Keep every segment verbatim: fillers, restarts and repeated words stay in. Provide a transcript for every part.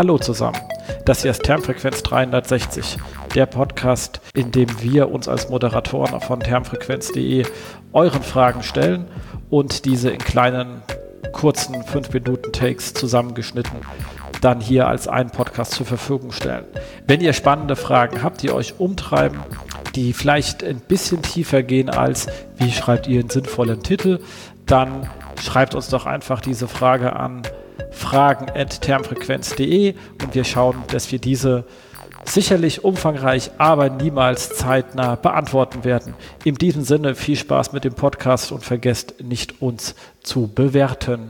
Hallo zusammen, das hier ist Termfrequenz dreihundertsechzig, der Podcast, in dem wir uns als Moderatoren von termfrequenz punkt de euren Fragen stellen und diese in kleinen, kurzen fünf Minuten Takes zusammengeschnitten dann hier als einen Podcast zur Verfügung stellen. Wenn ihr spannende Fragen habt, die euch umtreiben, die vielleicht ein bisschen tiefer gehen als, wie schreibt ihr einen sinnvollen Titel, dann schreibt uns doch einfach diese Frage an fragen at termfrequenz punkt de und wir schauen, dass wir diese sicherlich umfangreich, aber niemals zeitnah beantworten werden. In diesem Sinne viel Spaß mit dem Podcast und vergesst nicht, uns zu bewerten.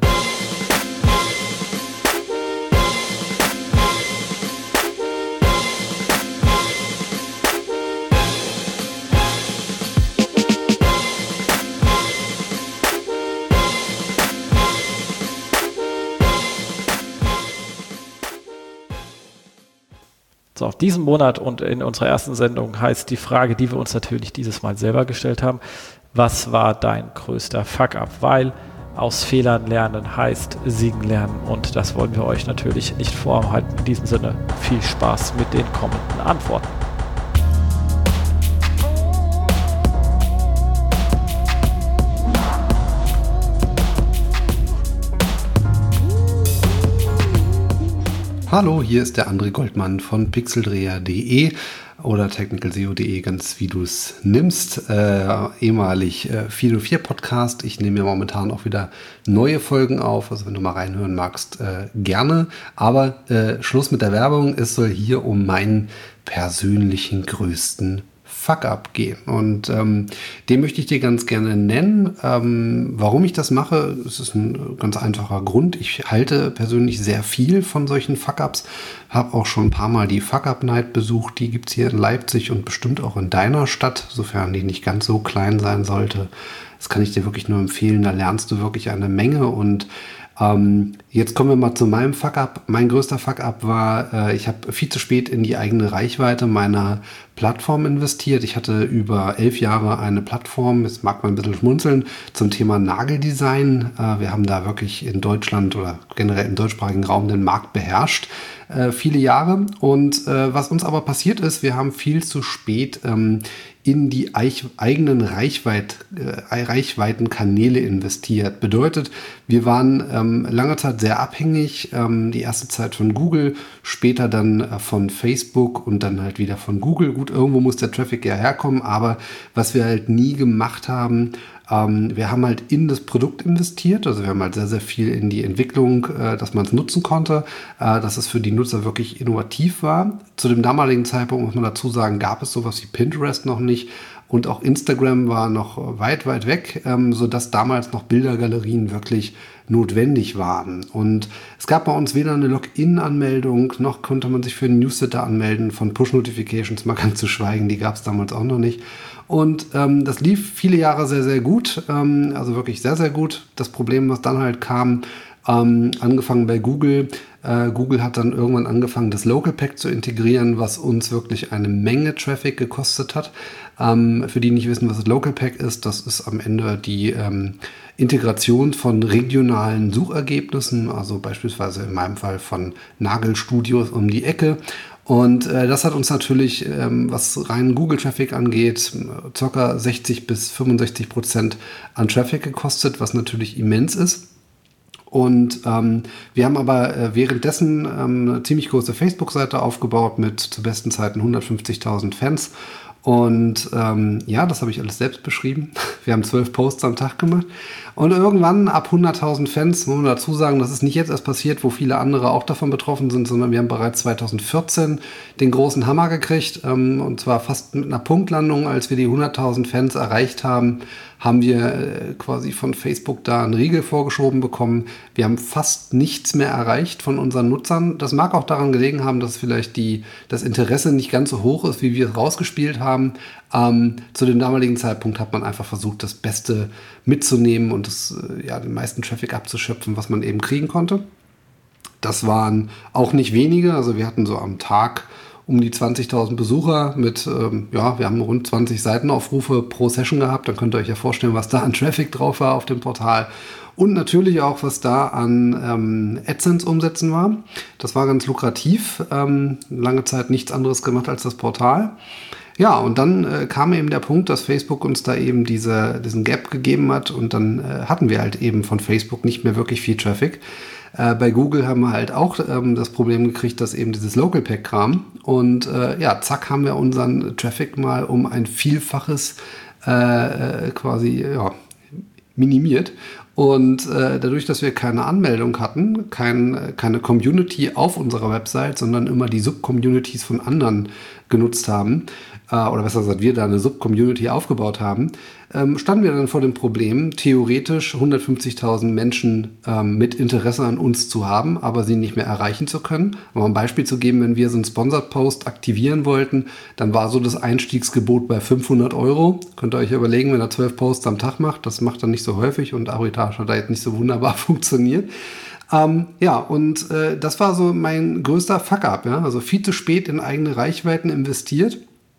So, auf diesen Monat und in unserer ersten Sendung heißt die Frage, die wir uns natürlich dieses Mal selber gestellt haben: Was war dein größter Fuck-up? Weil aus Fehlern lernen heißt siegen lernen und das wollen wir euch natürlich nicht vorenthalten. In diesem Sinne viel Spaß mit den kommenden Antworten. Hallo, hier ist der André Goldmann von pixeldreher punkt de oder technical S E O punkt de, ganz wie du es nimmst. Äh, ehemalig äh, vier null vier Podcast. Ich nehme ja momentan auch wieder neue Folgen auf. Also wenn du mal reinhören magst, äh, gerne. Aber äh, Schluss mit der Werbung. Es soll hier um meinen persönlichen größten Fuck-up gehen. Und ähm, den möchte ich dir ganz gerne nennen. Ähm, warum ich das mache, es ist ein ganz einfacher Grund. Ich halte persönlich sehr viel von solchen Fuck-ups. Habe auch schon ein paar Mal die Fuck-up-Night besucht. Die gibt es hier in Leipzig und bestimmt auch in deiner Stadt, sofern die nicht ganz so klein sein sollte. Das kann ich dir wirklich nur empfehlen. Da lernst du wirklich eine Menge. Und Ähm, jetzt kommen wir mal zu meinem Fuck-up. Mein größter Fuck-up war, äh, ich habe viel zu spät in die eigene Reichweite meiner Plattform investiert. Ich hatte über elf Jahre eine Plattform, jetzt mag man ein bisschen schmunzeln, zum Thema Nageldesign. Äh, wir haben da wirklich in Deutschland oder generell im deutschsprachigen Raum den Markt beherrscht, äh, viele Jahre. Und äh, was uns aber passiert ist, wir haben viel zu spät ähm, in die eich- eigenen Reichweit, äh, Reichweitenkanäle investiert. Bedeutet, wir waren ähm, lange Zeit sehr abhängig, ähm, die erste Zeit von Google, später dann äh, von Facebook und dann halt wieder von Google. Gut, irgendwo muss der Traffic ja herkommen, aber was wir halt nie gemacht haben, ähm, wir haben halt in das Produkt investiert, also wir haben halt sehr, sehr viel in die Entwicklung, äh, dass man es nutzen konnte, äh, dass es für die Nutzer wirklich innovativ war. Zu dem damaligen Zeitpunkt, muss man dazu sagen, gab es sowas wie Pinterest noch nicht. Und auch Instagram war noch weit, weit weg, ähm, sodass damals noch Bildergalerien wirklich notwendig waren. Und es gab bei uns weder eine Login-Anmeldung, noch konnte man sich für einen Newsletter anmelden, von Push-Notifications mal ganz zu schweigen, die gab es damals auch noch nicht. Und ähm, das lief viele Jahre sehr, sehr gut, ähm, also wirklich sehr, sehr gut. Das Problem, was dann halt kam, ähm, angefangen bei Google, äh, Google hat dann irgendwann angefangen, das Local Pack zu integrieren, was uns wirklich eine Menge Traffic gekostet hat. Ähm, für die nicht wissen, was das Local Pack ist, das ist am Ende die ähm, Integration von regionalen Suchergebnissen, also beispielsweise in meinem Fall von Nagelstudios um die Ecke. Und äh, das hat uns natürlich, ähm, was rein Google-Traffic angeht, ca. sechzig bis fünfundsechzig Prozent an Traffic gekostet, was natürlich immens ist. Und ähm, wir haben aber äh, währenddessen ähm, eine ziemlich große Facebook-Seite aufgebaut mit zu besten Zeiten hundertfünfzigtausend Fans. Und ähm, ja, das habe ich alles selbst beschrieben. Wir haben zwölf Posts am Tag gemacht. Und irgendwann ab hunderttausend Fans, muss man dazu sagen, das ist nicht jetzt erst passiert, wo viele andere auch davon betroffen sind, sondern wir haben bereits zweitausendvierzehn den großen Hammer gekriegt. Ähm, und zwar fast mit einer Punktlandung, als wir die hunderttausend Fans erreicht haben, haben wir äh, quasi von Facebook da einen Riegel vorgeschoben bekommen. Wir haben fast nichts mehr erreicht von unseren Nutzern. Das mag auch daran gelegen haben, dass vielleicht die, das Interesse nicht ganz so hoch ist, wie wir es rausgespielt haben. Ähm, zu dem damaligen Zeitpunkt hat man einfach versucht, das Beste mitzunehmen und das, äh, ja, den meisten Traffic abzuschöpfen, was man eben kriegen konnte. Das waren auch nicht wenige. Also wir hatten so am Tag um die zwanzigtausend Besucher mit, ähm, ja, wir haben rund zwanzig Seitenaufrufe pro Session gehabt. Dann könnt ihr euch ja vorstellen, was da an Traffic drauf war auf dem Portal. Und natürlich auch, was da an ähm, AdSense-Umsätzen war. Das war ganz lukrativ. Ähm, lange Zeit nichts anderes gemacht als das Portal. Ja, und dann äh, kam eben der Punkt, dass Facebook uns da eben diese, diesen Gap gegeben hat. Und dann äh, hatten wir halt eben von Facebook nicht mehr wirklich viel Traffic. Äh, bei Google haben wir halt auch ähm, das Problem gekriegt, dass eben dieses Local Pack kam. Und äh, ja, zack, haben wir unseren Traffic mal um ein Vielfaches äh, quasi ja, minimiert. Und äh, dadurch, dass wir keine Anmeldung hatten, kein, keine Community auf unserer Website, sondern immer die Sub-Communities von anderen genutzt haben, äh, oder besser gesagt, wir da eine Sub-Community aufgebaut haben, ähm, standen wir dann vor dem Problem, theoretisch hundertfünfzigtausend Menschen ähm, mit Interesse an uns zu haben, aber sie nicht mehr erreichen zu können. Um ein Beispiel zu geben, wenn wir so einen Sponsored-Post aktivieren wollten, dann war so das Einstiegsgebot bei fünfhundert Euro. Könnt ihr euch überlegen, wenn er zwölf Posts am Tag macht, das macht er nicht so häufig und Arbitrage hat da jetzt nicht so wunderbar funktioniert. Ähm, ja, und äh, das war so mein größter Fuck-up, ja? Also viel zu spät in eigene Reichweiten investiert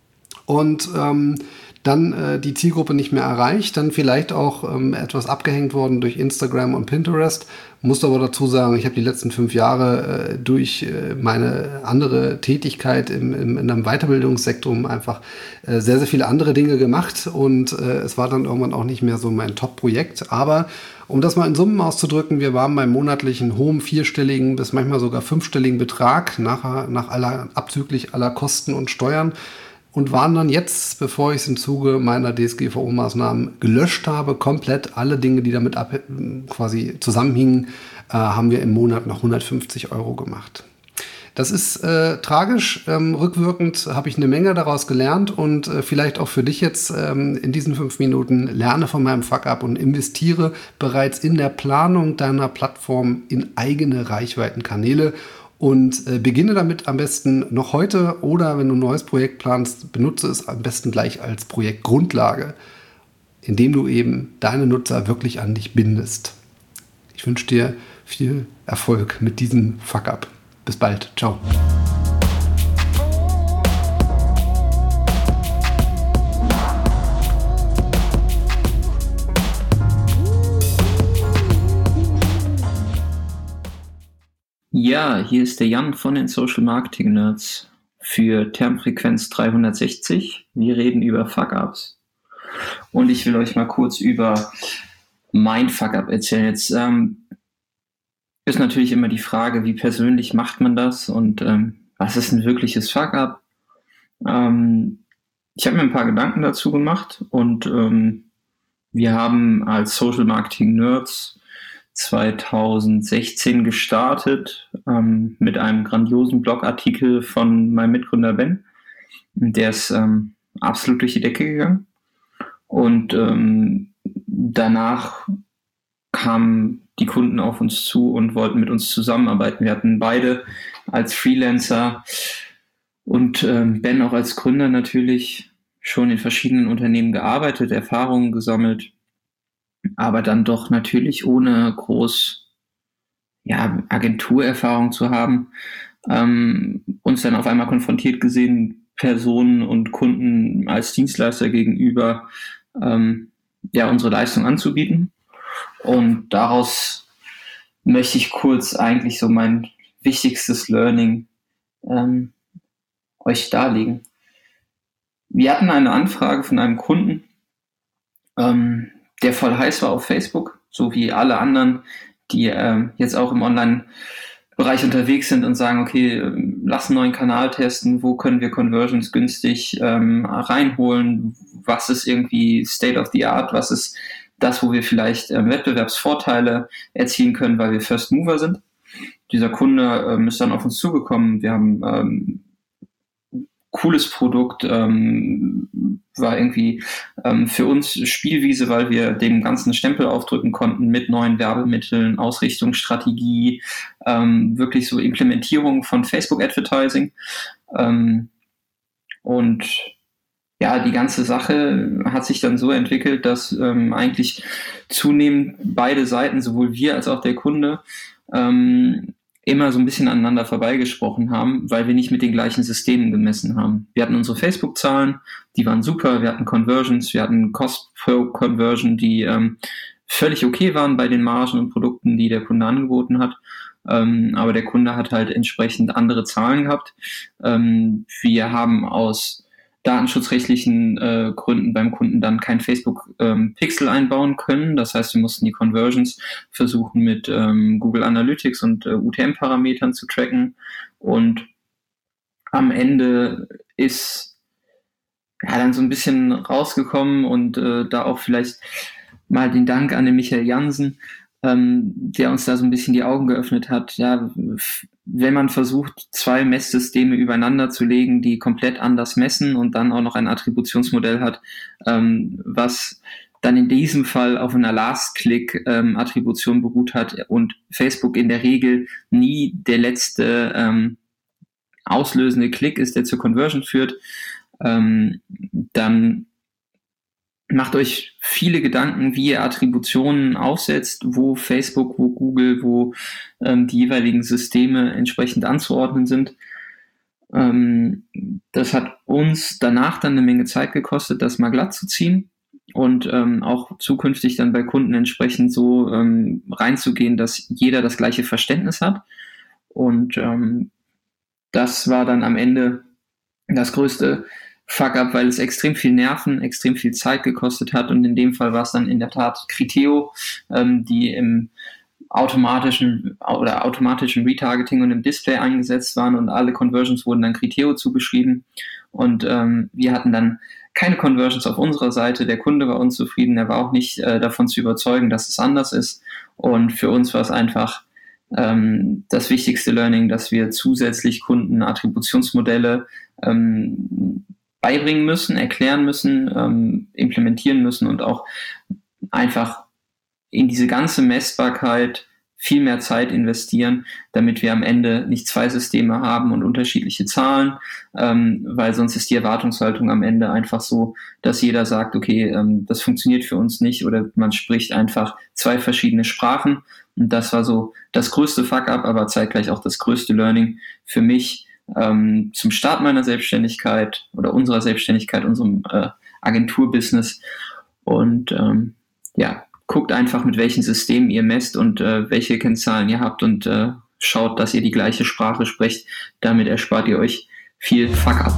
und ähm, dann äh, die Zielgruppe nicht mehr erreicht, dann vielleicht auch ähm, etwas abgehängt worden durch Instagram und Pinterest. Muss aber dazu sagen, ich habe die letzten fünf Jahre äh, durch äh, meine andere Tätigkeit im, im, in einem Weiterbildungssektor einfach äh, sehr, sehr viele andere Dinge gemacht und äh, es war dann irgendwann auch nicht mehr so mein Top-Projekt. Aber um das mal in Summen auszudrücken, wir waren beim monatlichen hohen vierstelligen bis manchmal sogar fünfstelligen Betrag nach, nach aller, abzüglich aller Kosten und Steuern. Und waren dann jetzt, bevor ich es im Zuge meiner D S G V O-Maßnahmen gelöscht habe, komplett alle Dinge, die damit ab, quasi zusammenhingen, äh, haben wir im Monat noch hundertfünfzig Euro gemacht. Das ist äh, tragisch. Ähm, rückwirkend habe ich eine Menge daraus gelernt und äh, vielleicht auch für dich jetzt ähm, in diesen fünf Minuten lerne von meinem Fuck-up und investiere bereits in der Planung deiner Plattform in eigene Reichweitenkanäle. Und äh, beginne damit am besten noch heute oder wenn du ein neues Projekt planst, benutze es am besten gleich als Projektgrundlage, indem du eben deine Nutzer wirklich an dich bindest. Ich wünsche dir viel Erfolg mit diesem Fuck-up. Bis bald. Ciao. Ja, hier ist der Jan von den Social Marketing Nerds für Termfrequenz dreihundertsechzig. Wir reden über Fuck-Ups. Und ich will euch mal kurz über mein Fuck-Up erzählen. Jetzt ähm, ist natürlich immer die Frage, wie persönlich macht man das und ähm, was ist ein wirkliches Fuck-Up? Ähm, ich habe mir ein paar Gedanken dazu gemacht und ähm, wir haben als Social Marketing Nerds zweitausendsechzehn gestartet ähm, mit einem grandiosen Blogartikel von meinem Mitgründer Ben. Der ist ähm, absolut durch die Decke gegangen. Und ähm, danach kamen die Kunden auf uns zu und wollten mit uns zusammenarbeiten. Wir hatten beide als Freelancer und ähm, Ben auch als Gründer natürlich schon in verschiedenen Unternehmen gearbeitet, Erfahrungen gesammelt, aber dann doch natürlich ohne groß ja, Agenturerfahrung zu haben, ähm, uns dann auf einmal konfrontiert gesehen, Personen und Kunden als Dienstleister gegenüber ähm, ja, unsere Leistung anzubieten. Und daraus möchte ich kurz eigentlich so mein wichtigstes Learning ähm, euch darlegen. Wir hatten eine Anfrage von einem Kunden, ähm, der voll heiß war auf Facebook, so wie alle anderen, die äh, jetzt auch im Online-Bereich unterwegs sind und sagen, okay, lass einen neuen Kanal testen, wo können wir Conversions günstig ähm, reinholen, was ist irgendwie State of the Art, was ist das, wo wir vielleicht ähm, Wettbewerbsvorteile erzielen können, weil wir First Mover sind. Dieser Kunde ähm, ist dann auf uns zugekommen, wir haben ähm, cooles Produkt, ähm, war irgendwie ähm, für uns Spielwiese, weil wir dem ganzen Stempel aufdrücken konnten mit neuen Werbemitteln, Ausrichtungsstrategie, ähm, wirklich so Implementierung von Facebook Advertising. Ähm, und ja, die ganze Sache hat sich dann so entwickelt, dass ähm, eigentlich zunehmend beide Seiten, sowohl wir als auch der Kunde, ähm, immer so ein bisschen aneinander vorbeigesprochen haben, weil wir nicht mit den gleichen Systemen gemessen haben. Wir hatten unsere Facebook-Zahlen, die waren super, wir hatten Conversions, wir hatten Cost per Conversion, die ähm, völlig okay waren bei den Margen und Produkten, die der Kunde angeboten hat. Ähm, aber der Kunde hat halt entsprechend andere Zahlen gehabt. Ähm, wir haben aus datenschutzrechtlichen äh, Gründen beim Kunden dann kein Facebook-Pixel ähm, einbauen können. Das heißt, wir mussten die Conversions versuchen mit ähm, Google Analytics und äh, U T M-Parametern zu tracken. Und am Ende ist ja dann so ein bisschen rausgekommen und äh, da auch vielleicht mal den Dank an den Michael Jansen, ähm, der uns da so ein bisschen die Augen geöffnet hat. Ja, wenn man versucht, zwei Messsysteme übereinander zu legen, die komplett anders messen und dann auch noch ein Attributionsmodell hat, ähm, was dann in diesem Fall auf einer Last-Click-Attribution ähm, beruht hat und Facebook in der Regel nie der letzte ähm, auslösende Klick ist, der zur Conversion führt, ähm, dann macht euch viele Gedanken, wie ihr Attributionen aufsetzt, wo Facebook, wo Google, wo ähm, die jeweiligen Systeme entsprechend anzuordnen sind. Ähm, das hat uns danach dann eine Menge Zeit gekostet, das mal glatt zu ziehen und ähm, auch zukünftig dann bei Kunden entsprechend so ähm, reinzugehen, dass jeder das gleiche Verständnis hat. Und ähm, das war dann am Ende das größte Fuck-up, weil es extrem viel Nerven, extrem viel Zeit gekostet hat und in dem Fall war es dann in der Tat Criteo, ähm, die im automatischen oder automatischen Retargeting und im Display eingesetzt waren und alle Conversions wurden dann Criteo zugeschrieben und ähm, wir hatten dann keine Conversions auf unserer Seite, der Kunde war unzufrieden, er war auch nicht äh, davon zu überzeugen, dass es anders ist und für uns war es einfach ähm, das wichtigste Learning, dass wir zusätzlich Kunden Attributionsmodelle ähm, beibringen müssen, erklären müssen, ähm, implementieren müssen und auch einfach in diese ganze Messbarkeit viel mehr Zeit investieren, damit wir am Ende nicht zwei Systeme haben und unterschiedliche Zahlen, ähm, weil sonst ist die Erwartungshaltung am Ende einfach so, dass jeder sagt, okay, ähm, das funktioniert für uns nicht oder man spricht einfach zwei verschiedene Sprachen und das war so das größte Fuck-up, aber zeitgleich auch das größte Learning für mich, Ähm, zum Start meiner Selbstständigkeit oder unserer Selbstständigkeit, unserem äh, Agenturbusiness und ähm, ja, guckt einfach, mit welchen Systemen ihr messt und äh, welche Kennzahlen ihr habt und äh, schaut, dass ihr die gleiche Sprache sprecht. Damit erspart ihr euch viel Fuck-up.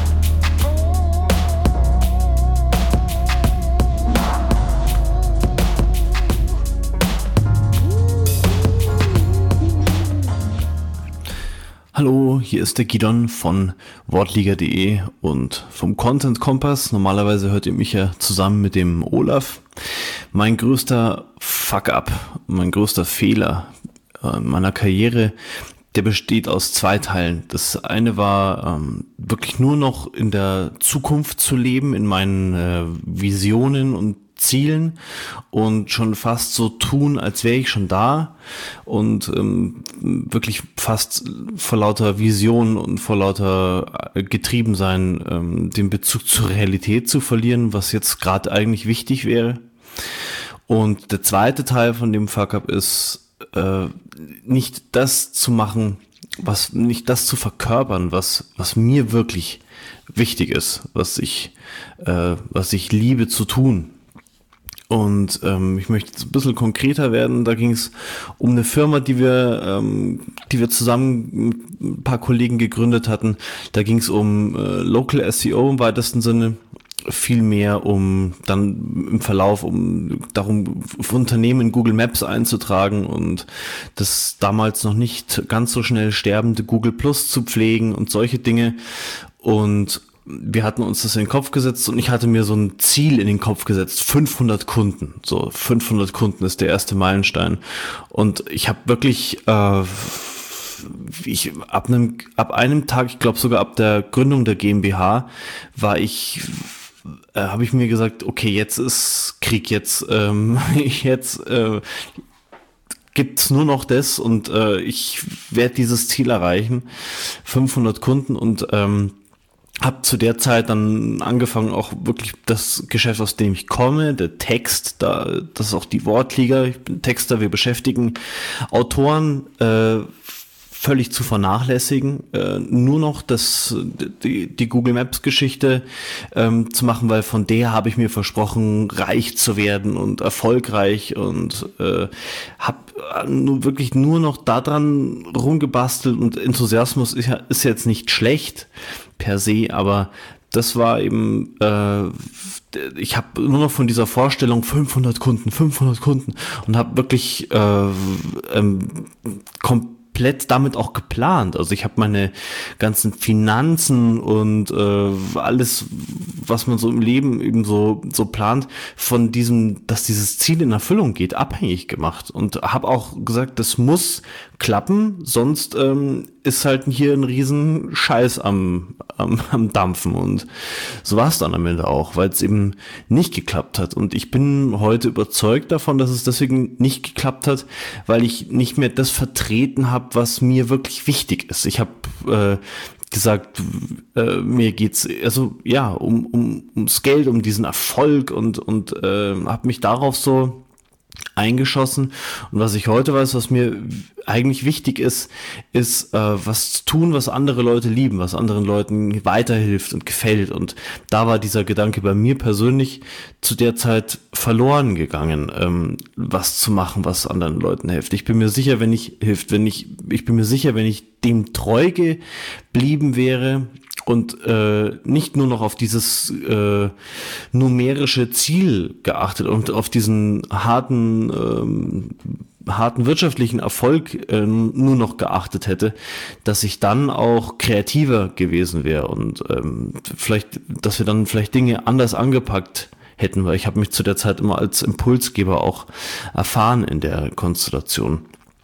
Hallo, hier ist der Gidon von wortliga punkt de und vom Content Kompass. Normalerweise hört ihr mich ja zusammen mit dem Olaf. Mein größter Fuck-up, mein größter Fehler äh, meiner Karriere, der besteht aus zwei Teilen. Das eine war ähm, wirklich nur noch in der Zukunft zu leben, in meinen äh, Visionen und Zielen und schon fast so tun, als wäre ich schon da und ähm, wirklich fast vor lauter Vision und vor lauter Getriebensein ähm, den Bezug zur Realität zu verlieren, was jetzt gerade eigentlich wichtig wäre. Und der zweite Teil von dem Fuck-up ist, äh, nicht das zu machen, was nicht das zu verkörpern, was was mir wirklich wichtig ist, was ich äh, was ich liebe zu tun. Und ähm, ich möchte jetzt ein bisschen konkreter werden. Da ging es um eine Firma, die wir, ähm, die wir zusammen mit ein paar Kollegen gegründet hatten. Da ging es um äh, Local S E O im weitesten Sinne, viel mehr um dann im Verlauf um darum Unternehmen in Google Maps einzutragen und das damals noch nicht ganz so schnell sterbende Google Plus zu pflegen und solche Dinge. Und wir hatten uns das in den Kopf gesetzt und ich hatte mir so ein Ziel in den Kopf gesetzt, fünfhundert Kunden. So fünfhundert Kunden ist der erste Meilenstein. Und ich habe wirklich äh, ich ab einem ab einem Tag, ich glaube sogar ab der Gründung der GmbH, war ich äh, habe ich mir gesagt, okay, jetzt ist Krieg, jetzt ähm, jetzt äh, gibt's nur noch das und äh, ich werde dieses Ziel erreichen, fünfhundert Kunden und ähm, habe zu der Zeit dann angefangen, auch wirklich das Geschäft, aus dem ich komme, der Text, da das ist auch die Wortliga, ich bin Texter, wir beschäftigen Autoren, äh, völlig zu vernachlässigen, äh, nur noch das, die, die Google Maps Geschichte ähm, zu machen, weil von der habe ich mir versprochen, reich zu werden und erfolgreich und äh, habe nur wirklich nur noch daran rumgebastelt und Enthusiasmus ist, ja, ist jetzt nicht schlecht per se, aber das war eben, äh, ich habe nur noch von dieser Vorstellung fünfhundert Kunden, fünfhundert Kunden und habe wirklich äh, ähm, komplett damit auch geplant. Also ich habe meine ganzen Finanzen und äh, alles, was man so im Leben eben so so plant, von diesem, dass dieses Ziel in Erfüllung geht, abhängig gemacht und habe auch gesagt, das muss klappen, sonst ähm, ist halt hier ein riesen Scheiß am, am, am Dampfen und so war es dann am Ende auch, weil es eben nicht geklappt hat und ich bin heute überzeugt davon, dass es deswegen nicht geklappt hat, weil ich nicht mehr das vertreten habe, was mir wirklich wichtig ist. Ich habe äh, gesagt, äh, mir geht's also ja um, um ums Geld, um diesen Erfolg und und äh, habe mich darauf so eingeschossen und was ich heute weiß, was mir eigentlich wichtig ist, ist äh, was zu tun, was andere Leute lieben, was anderen Leuten weiterhilft und gefällt und da war dieser Gedanke bei mir persönlich zu der Zeit verloren gegangen, ähm, was zu machen, was anderen Leuten hilft. Ich bin mir sicher, wenn ich hilft, wenn ich ich bin mir sicher, wenn ich dem treu geblieben wäre und äh, nicht nur noch auf dieses äh, numerische Ziel geachtet und auf diesen harten ähm, harten wirtschaftlichen Erfolg äh, nur noch geachtet hätte, dass ich dann auch kreativer gewesen wäre und ähm, vielleicht, dass wir dann vielleicht Dinge anders angepackt hätten, weil ich habe mich zu der Zeit immer als Impulsgeber auch erfahren in der Konstellation.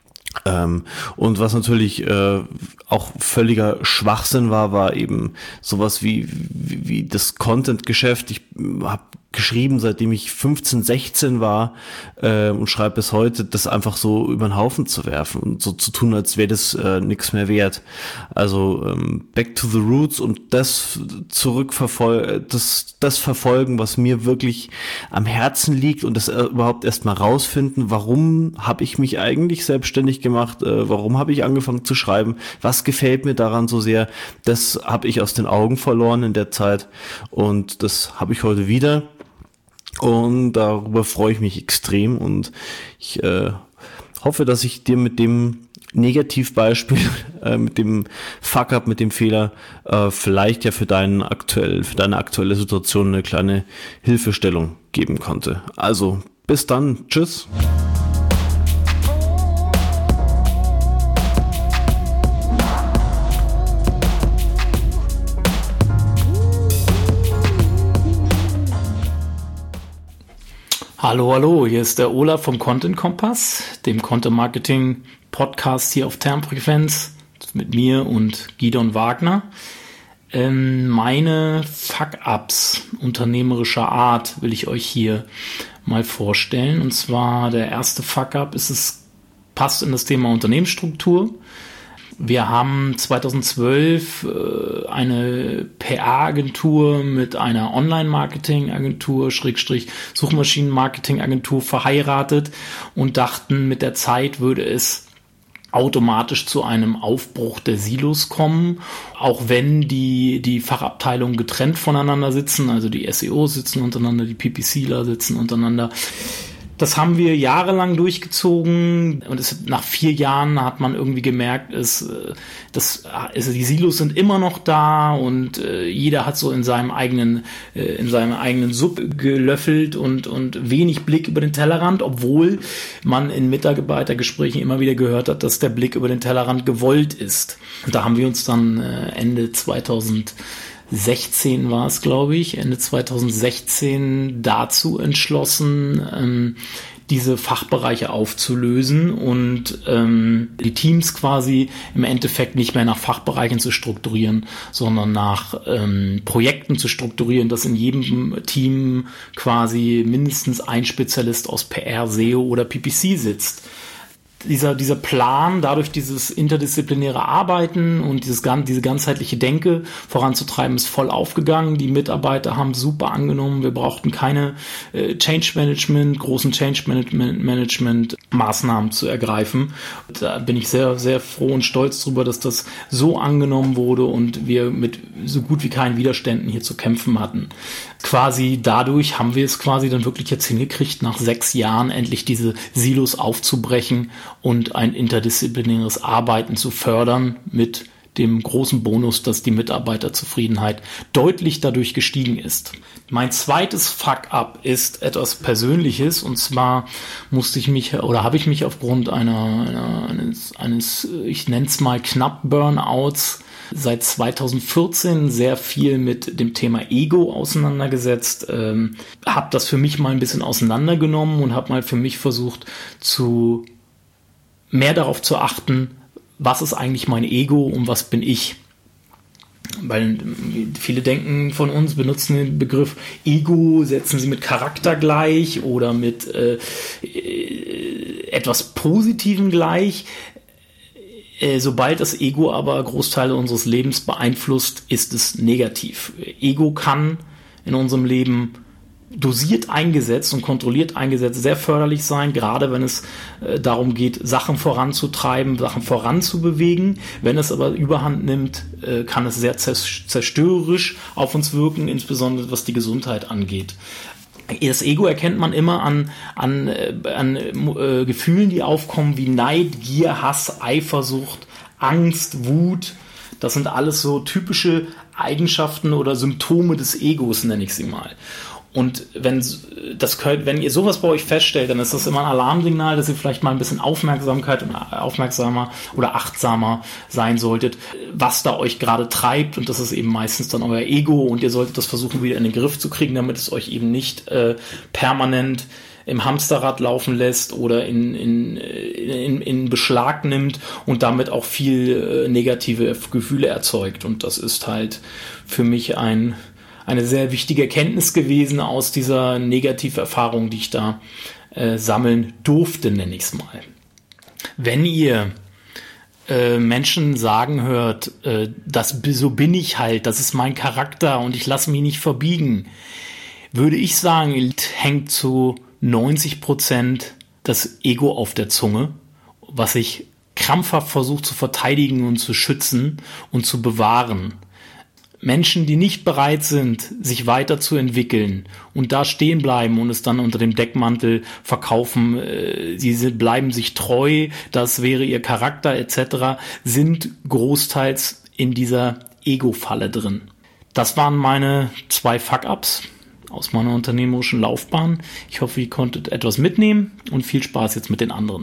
Ähm, und was natürlich äh, auch völliger Schwachsinn war, war eben sowas wie wie, wie das Content-Geschäft. Ich habe geschrieben, seitdem ich fünfzehn, sechzehn war äh, und schreibe bis heute, das einfach so über den Haufen zu werfen und so zu tun, als wäre das äh, nichts mehr wert. Also ähm, back to the roots und das zurückverfolgen, das, das verfolgen, was mir wirklich am Herzen liegt und das äh, überhaupt erstmal rausfinden, warum habe ich mich eigentlich selbstständig gemacht, äh, warum habe ich angefangen zu schreiben, was gefällt mir daran so sehr, das habe ich aus den Augen verloren in der Zeit und das habe ich heute wieder. Und darüber freue ich mich extrem und ich äh, hoffe, dass ich dir mit dem Negativbeispiel, äh, mit dem Fuck-up, mit dem Fehler, äh, vielleicht ja für deinen aktuell, für deine aktuelle Situation eine kleine Hilfestellung geben konnte. Also bis dann, tschüss. Hallo, hallo, hier ist der Olaf vom Content Kompass, dem Content Marketing Podcast hier auf Termfrequenz mit mir und Gidon Wagner. Ähm, meine Fuck-Ups unternehmerischer Art will ich euch hier mal vorstellen. Und zwar der erste Fuck-Up ist es, passt in das Thema Unternehmensstruktur. Wir haben zweitausendzwölf äh, eine P R-Agentur mit einer Online-Marketing-Agentur, Schrägstrich Suchmaschinen-Marketing-Agentur verheiratet und dachten, mit der Zeit würde es automatisch zu einem Aufbruch der Silos kommen, auch wenn die, die Fachabteilungen getrennt voneinander sitzen, also die S E Os sitzen untereinander, die P P Cler sitzen untereinander. Das haben wir jahrelang durchgezogen und es, nach vier Jahren hat man irgendwie gemerkt, es, das, also die Silos sind immer noch da und äh, jeder hat so in seinem eigenen, äh, in seinem eigenen Sub gelöffelt und, und wenig Blick über den Tellerrand, obwohl man in Mitarbeitergesprächen immer wieder gehört hat, dass der Blick über den Tellerrand gewollt ist. Und da haben wir uns dann äh, Ende zweitausendsechzehn war es, glaube ich, Ende zweitausendsechzehn dazu entschlossen, ähm, diese Fachbereiche aufzulösen und ähm, die Teams quasi im Endeffekt nicht mehr nach Fachbereichen zu strukturieren, sondern nach ähm, Projekten zu strukturieren, dass in jedem Team quasi mindestens ein Spezialist aus P R, S E O oder P P C sitzt. dieser, dieser Plan, dadurch dieses interdisziplinäre Arbeiten und dieses, diese ganzheitliche Denke voranzutreiben, ist voll aufgegangen. Die Mitarbeiter haben super angenommen. Wir brauchten keine äh, Change Management, großen Change Management, Management Maßnahmen zu ergreifen. Da bin ich sehr, sehr froh und stolz drüber, dass das so angenommen wurde und wir mit so gut wie keinen Widerständen hier zu kämpfen hatten. Quasi dadurch haben wir es quasi dann wirklich jetzt hingekriegt, nach sechs Jahren endlich diese Silos aufzubrechen und ein interdisziplinäres Arbeiten zu fördern, mit dem großen Bonus, dass die Mitarbeiterzufriedenheit deutlich dadurch gestiegen ist. Mein zweites Fuck-up ist etwas Persönliches, und zwar musste ich mich oder habe ich mich aufgrund einer, einer eines, eines, ich nenne es mal knapp Burnouts, seit zweitausendvierzehn sehr viel mit dem Thema Ego auseinandergesetzt, ähm, habe das für mich mal ein bisschen auseinandergenommen und habe mal für mich versucht, zu mehr darauf zu achten, was ist eigentlich mein Ego und was bin ich. Weil viele denken von uns, benutzen den Begriff Ego, setzen sie mit Charakter gleich oder mit äh, etwas Positivem gleich. Sobald das Ego aber Großteile unseres Lebens beeinflusst, ist es negativ. Ego kann in unserem Leben dosiert eingesetzt und kontrolliert eingesetzt sehr förderlich sein, gerade wenn es äh, darum geht, Sachen voranzutreiben, Sachen voranzubewegen. Wenn es aber Überhand nimmt, äh, kann es sehr zerstörerisch auf uns wirken, insbesondere was die Gesundheit angeht. Das Ego erkennt man immer an, an, an äh, Gefühlen, die aufkommen, wie Neid, Gier, Hass, Eifersucht, Angst, Wut. Das sind alles so typische Eigenschaften oder Symptome des Egos, nenne ich sie mal. Und wenn, das könnt, wenn ihr sowas bei euch feststellt, dann ist das immer ein Alarmsignal, dass ihr vielleicht mal ein bisschen Aufmerksamkeit und aufmerksamer oder achtsamer sein solltet, was da euch gerade treibt. Und das ist eben meistens dann euer Ego. Und ihr solltet das versuchen, wieder in den Griff zu kriegen, damit es euch eben nicht äh, permanent im Hamsterrad laufen lässt oder in, in, in, in Beschlag nimmt und damit auch viel äh, negative Gefühle erzeugt. Und das ist halt für mich ein... eine sehr wichtige Erkenntnis gewesen aus dieser Negativerfahrung, die ich da äh, sammeln durfte, nenne ich es mal. Wenn ihr äh, Menschen sagen hört, äh, das, so bin ich halt, das ist mein Charakter und ich lasse mich nicht verbiegen, würde ich sagen, hängt zu neunzig Prozent das Ego auf der Zunge, was ich krampfhaft versuche zu verteidigen und zu schützen und zu bewahren. Menschen, die nicht bereit sind, sich weiterzuentwickeln und da stehen bleiben und es dann unter dem Deckmantel verkaufen, äh, sie sind, bleiben sich treu, das wäre ihr Charakter et cetera, sind großteils in dieser Ego-Falle drin. Das waren meine zwei Fuck-Ups aus meiner unternehmerischen Laufbahn. Ich hoffe, ihr konntet etwas mitnehmen und viel Spaß jetzt mit den anderen.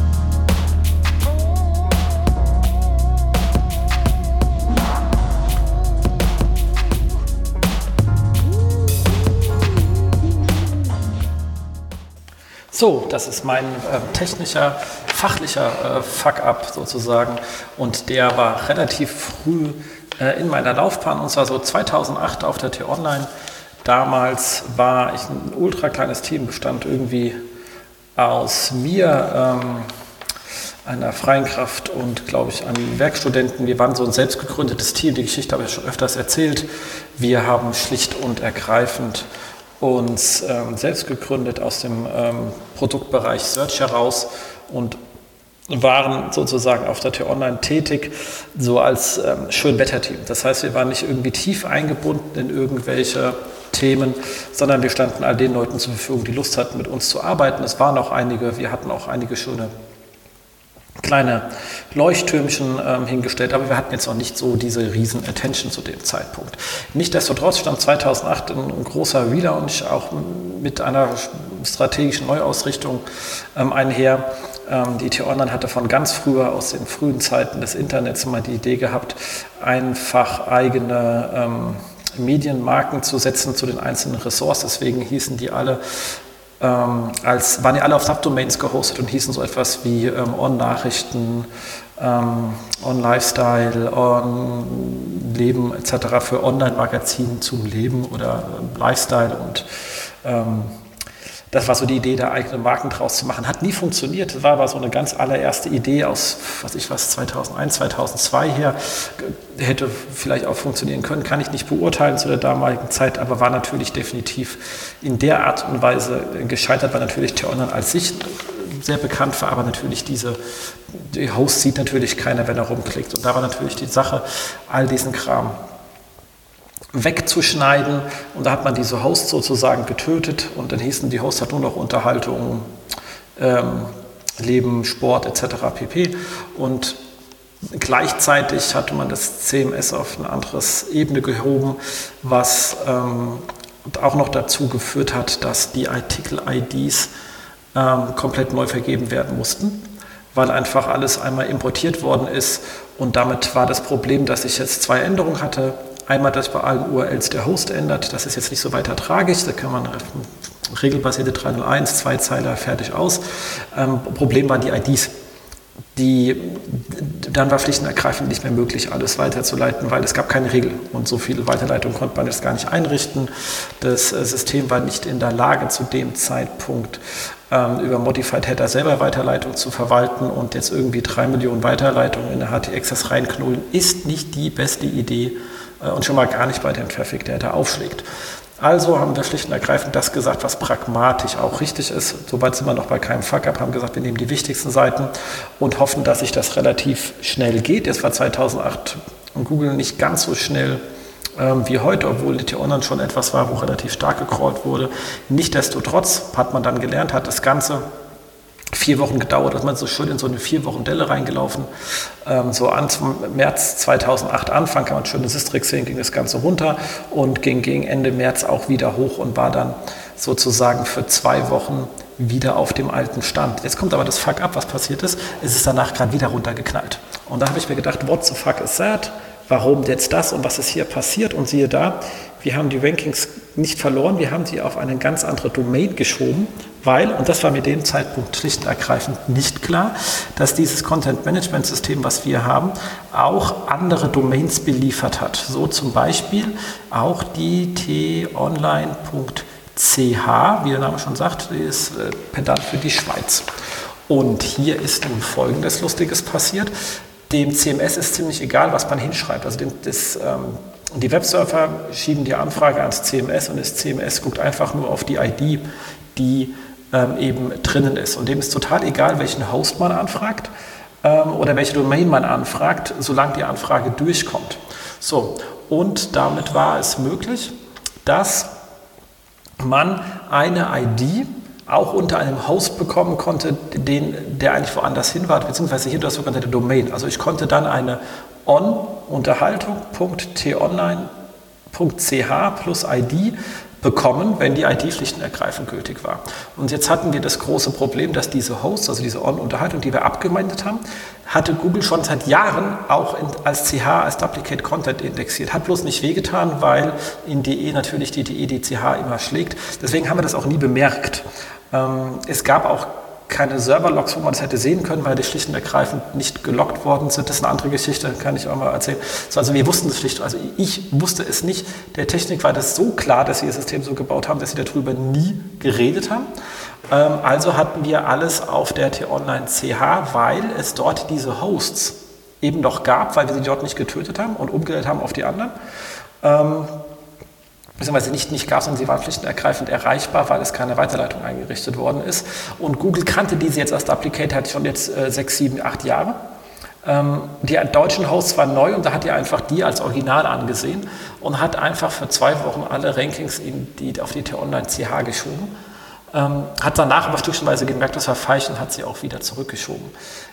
So, das ist mein äh, technischer, fachlicher äh, Fuck-up sozusagen, und der war relativ früh äh, in meiner Laufbahn, und zwar so zweitausendacht auf der T-Online. Damals war ich ein ultra kleines Team, bestand irgendwie aus mir, ähm, einer freien Kraft und, glaube ich, einem Werkstudenten. Wir waren so ein selbst gegründetes Team, die Geschichte habe ich schon öfters erzählt. Wir haben schlicht und ergreifend uns ähm, selbst gegründet aus dem ähm, Produktbereich Search heraus und waren sozusagen auf der T-Online tätig, so als ähm, Schönwetterteam. Das heißt, wir waren nicht irgendwie tief eingebunden in irgendwelche Themen, sondern wir standen all den Leuten zur Verfügung, die Lust hatten, mit uns zu arbeiten. Es waren auch einige, wir hatten auch einige schöne kleine Leuchttürmchen ähm, hingestellt, aber wir hatten jetzt noch nicht so diese riesen Attention zu dem Zeitpunkt. Nichtsdestotrotz stand zweitausendacht ein, ein großer Relaunch, auch mit einer strategischen Neuausrichtung ähm, einher. Ähm, die T-Online hatte von ganz früher, aus den frühen Zeiten des Internets, immer die Idee gehabt, einfach eigene ähm, Medienmarken zu setzen zu den einzelnen Ressorts. Deswegen hießen die alle Ähm, als, waren die alle auf Subdomains gehostet und hießen so etwas wie ähm, On-Nachrichten, ähm, On-Lifestyle, On-Leben et cetera für Online-Magazinen zum Leben oder ähm, Lifestyle und ähm, Das war so die Idee, da eigene Marken draus zu machen. Hat nie funktioniert. Das war aber so eine ganz allererste Idee aus, was ich was, zweitausendeins, zweitausendzwei her. Hätte vielleicht auch funktionieren können, kann ich nicht beurteilen zu der damaligen Zeit, aber war natürlich definitiv in der Art und Weise gescheitert, weil natürlich T-Online als sich sehr bekannt war, aber natürlich diese, die Host sieht natürlich keiner, wenn er rumklickt. Und da war natürlich die Sache, all diesen Kram wegzuschneiden, und da hat man diese Hosts sozusagen getötet und dann hießen die Hosts hat nur noch Unterhaltung, ähm, Leben, Sport et cetera pp. Und gleichzeitig hatte man das C M S auf eine andere Ebene gehoben, was ähm, auch noch dazu geführt hat, dass die Artikel-I Ds ähm, komplett neu vergeben werden mussten, weil einfach alles einmal importiert worden ist, und damit war das Problem, dass ich jetzt zwei Änderungen hatte. Einmal, dass bei allen U R Ls der Host ändert, das ist jetzt nicht so weiter tragisch, da kann man regelbasierte drei null eins, zwei Zeiler, fertig aus. Ähm, Problem waren die I Ds. Die, dann war schlicht und ergreifend nicht mehr möglich, alles weiterzuleiten, weil es gab keine Regel und so viele Weiterleitungen konnte man jetzt gar nicht einrichten. Das äh, System war nicht in der Lage, zu dem Zeitpunkt ähm, über Modified Header selber Weiterleitung zu verwalten, und jetzt irgendwie drei Millionen Weiterleitungen in der H T Access reinknullen, ist nicht die beste Idee, und schon mal gar nicht bei dem Traffic, der da aufschlägt. Also haben wir schlicht und ergreifend das gesagt, was pragmatisch auch richtig ist. Soweit sind wir noch bei keinem Fuck-up, haben gesagt, wir nehmen die wichtigsten Seiten und hoffen, dass sich das relativ schnell geht. Jetzt war zweitausendacht Google nicht ganz so schnell ähm, wie heute, obwohl die T-Online schon etwas war, wo relativ stark gecrawlt wurde. Nichtsdestotrotz hat man dann gelernt, hat das Ganze vier Wochen gedauert, dass man so schön in so eine vier Wochen Delle reingelaufen. Ähm, so an März zweitausendacht Anfang kann man schön in Sistrix sehen, ging das Ganze runter und ging gegen Ende März auch wieder hoch und war dann sozusagen für zwei Wochen wieder auf dem alten Stand. Jetzt kommt aber das Fuck-up, was passiert ist. Es ist danach gerade wieder runtergeknallt. Und da habe ich mir gedacht, what the fuck is that? Warum jetzt das und was ist hier passiert? Und siehe da, wir haben die Rankings nicht verloren, wir haben sie auf eine ganz andere Domain geschoben, weil, und das war mir dem Zeitpunkt schlicht und ergreifend nicht klar, dass dieses Content-Management-System, was wir haben, auch andere Domains beliefert hat. So zum Beispiel auch die t online punkt c h, wie der Name schon sagt, die ist äh, Pendant für die Schweiz. Und hier ist nun Folgendes Lustiges passiert. Dem C M S ist ziemlich egal, was man hinschreibt. Also dem, das, ähm, die Websurfer schieben die Anfrage ans C M S und das C M S guckt einfach nur auf die I D, die ähm, eben drinnen ist. Und dem ist total egal, welchen Host man anfragt ähm, oder welche Domain man anfragt, solange die Anfrage durchkommt. So, und damit war es möglich, dass man eine I D auch unter einem Host bekommen konnte, den, der eigentlich woanders hin war, beziehungsweise hier das sogenannte Domain. Also ich konnte dann eine on-unterhaltung punkt t online punkt c h plus I D bekommen, wenn die I D schlicht und ergreifend gültig war. Und jetzt hatten wir das große Problem, dass diese Hosts, also diese On-Unterhaltung, die wir abgemeldet haben, hatte Google schon seit Jahren auch in, als C H, als Duplicate Content indexiert. Hat bloß nicht wehgetan, weil in D E natürlich die D E die C H immer schlägt. Deswegen haben wir das auch nie bemerkt. Ähm, es gab auch keine Server-Logs, wo man das hätte sehen können, weil die schlicht und ergreifend nicht geloggt worden sind. Das ist eine andere Geschichte, kann ich auch mal erzählen. So, also wir wussten das schlicht, also ich wusste es nicht. Der Technik war das so klar, dass sie ihr System so gebaut haben, dass sie darüber nie geredet haben. Ähm, also hatten wir alles auf der T-Online C H, weil es dort diese Hosts eben noch gab, weil wir sie dort nicht getötet haben und umgeleitet haben auf die anderen. Ähm, beziehungsweise nicht, nicht gab, sondern sie waren schlicht und ergreifend erreichbar, weil es keine Weiterleitung eingerichtet worden ist. Und Google kannte diese jetzt als Duplicate, hat schon jetzt äh, sechs, sieben, acht Jahre. Ähm, die deutschen Hosts waren neu und da hat er einfach die als Original angesehen und hat einfach für zwei Wochen alle Rankings in die, auf die T-Online C H geschoben. Ähm, hat danach aber stückchenweise gemerkt, das war falsch und hat sie auch wieder zurückgeschoben.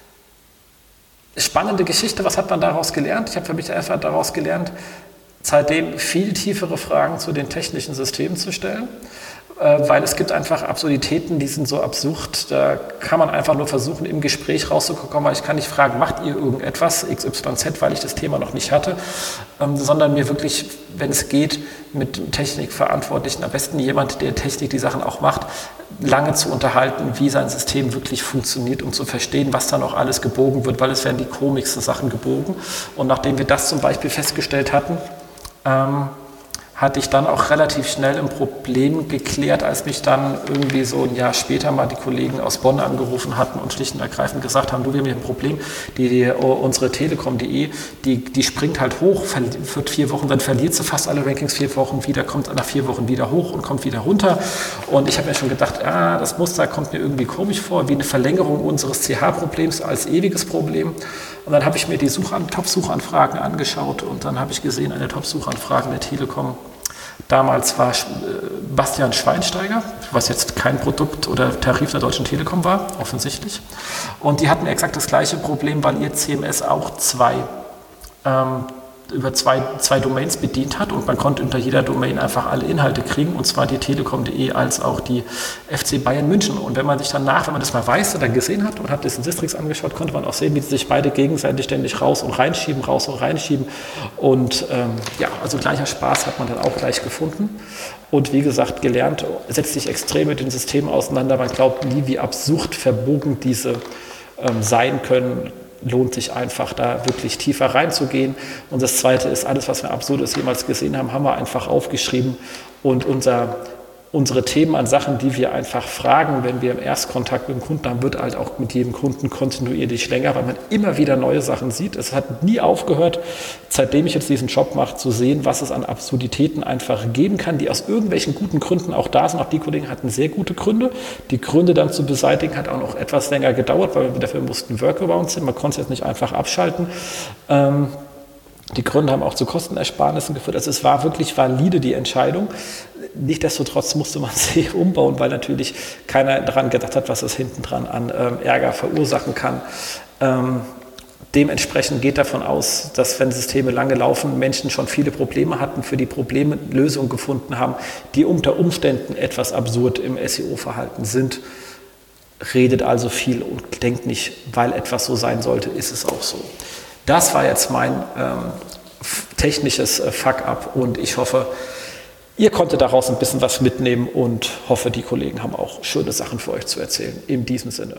Spannende Geschichte, was hat man daraus gelernt? Ich habe für mich einfach daraus gelernt, seitdem viel tiefere Fragen zu den technischen Systemen zu stellen, äh, weil es gibt einfach Absurditäten, die sind so absurd, da kann man einfach nur versuchen, im Gespräch rauszukommen, weil ich kann nicht fragen, macht ihr irgendetwas, X Y Z, weil ich das Thema noch nicht hatte, ähm, sondern mir wirklich, wenn es geht, mit Technikverantwortlichen, am besten jemand, der Technik die Sachen auch macht, lange zu unterhalten, wie sein System wirklich funktioniert, um zu verstehen, was da noch alles gebogen wird, weil es werden die komischsten Sachen gebogen. Und nachdem wir das zum Beispiel festgestellt hatten, ähm, hatte ich dann auch relativ schnell ein Problem geklärt, als mich dann irgendwie so ein Jahr später mal die Kollegen aus Bonn angerufen hatten und schlicht und ergreifend gesagt haben, du, wir haben hier ein Problem, die, die, unsere Telekom.de, die, die springt halt hoch für vier Wochen, dann verliert sie fast alle Rankings vier Wochen wieder, kommt nach vier Wochen wieder hoch und kommt wieder runter. Und ich habe mir schon gedacht, ah, das Muster kommt mir irgendwie komisch vor, wie eine Verlängerung unseres C H-Problems als ewiges Problem. Und dann habe ich mir die Suchan- Top-Suchanfragen angeschaut und dann habe ich gesehen, eine Top-Suchanfrage der Telekom. Damals war Bastian Schweinsteiger, was jetzt kein Produkt oder Tarif der Deutschen Telekom war, offensichtlich. Und die hatten exakt das gleiche Problem, weil ihr C M S auch zwei, ähm, über zwei, zwei Domains bedient hat und man konnte unter jeder Domain einfach alle Inhalte kriegen, und zwar die Telekom.de als auch die F C Bayern München. Und wenn man sich danach, wenn man das mal weiß oder gesehen hat und hat das in Sistrix angeschaut, konnte man auch sehen, wie sie sich beide gegenseitig ständig raus und reinschieben, raus und reinschieben. Und ähm, ja, also gleicher Spaß hat man dann auch gleich gefunden. Und wie gesagt, gelernt, setzt sich extrem mit den Systemen auseinander. Man glaubt nie, wie absurd verbogen diese ähm, sein können. Lohnt sich einfach, da wirklich tiefer reinzugehen. Und das Zweite ist, alles, was wir Absurdes jemals gesehen haben, haben wir einfach aufgeschrieben. Und unser, unsere Themen an Sachen, die wir einfach fragen, wenn wir im Erstkontakt mit dem Kunden haben, wird halt auch mit jedem Kunden kontinuierlich länger, weil man immer wieder neue Sachen sieht. Es hat nie aufgehört, seitdem ich jetzt diesen Job mache, zu sehen, was es an Absurditäten einfach geben kann, die aus irgendwelchen guten Gründen auch da sind. Auch die Kollegen hatten sehr gute Gründe. Die Gründe dann zu beseitigen hat auch noch etwas länger gedauert, weil wir dafür mussten Workarounds sind. Man konnte es jetzt nicht einfach abschalten. Ähm, Die Gründe haben auch zu Kostenersparnissen geführt. Also es war wirklich valide, die Entscheidung. Nichtsdestotrotz musste man sie umbauen, weil natürlich keiner daran gedacht hat, was es hinten dran an ähm, Ärger verursachen kann. Ähm, dementsprechend geht davon aus, dass, wenn Systeme lange laufen, Menschen schon viele Probleme hatten, für die Probleme Lösungen gefunden haben, die unter Umständen etwas absurd im S E O-Verhalten sind. Redet also viel und denkt nicht, weil etwas so sein sollte, ist es auch so. Das war jetzt mein ähm, technisches äh, Fuck-up und ich hoffe, ihr konntet daraus ein bisschen was mitnehmen und hoffe, die Kollegen haben auch schöne Sachen für euch zu erzählen. In diesem Sinne.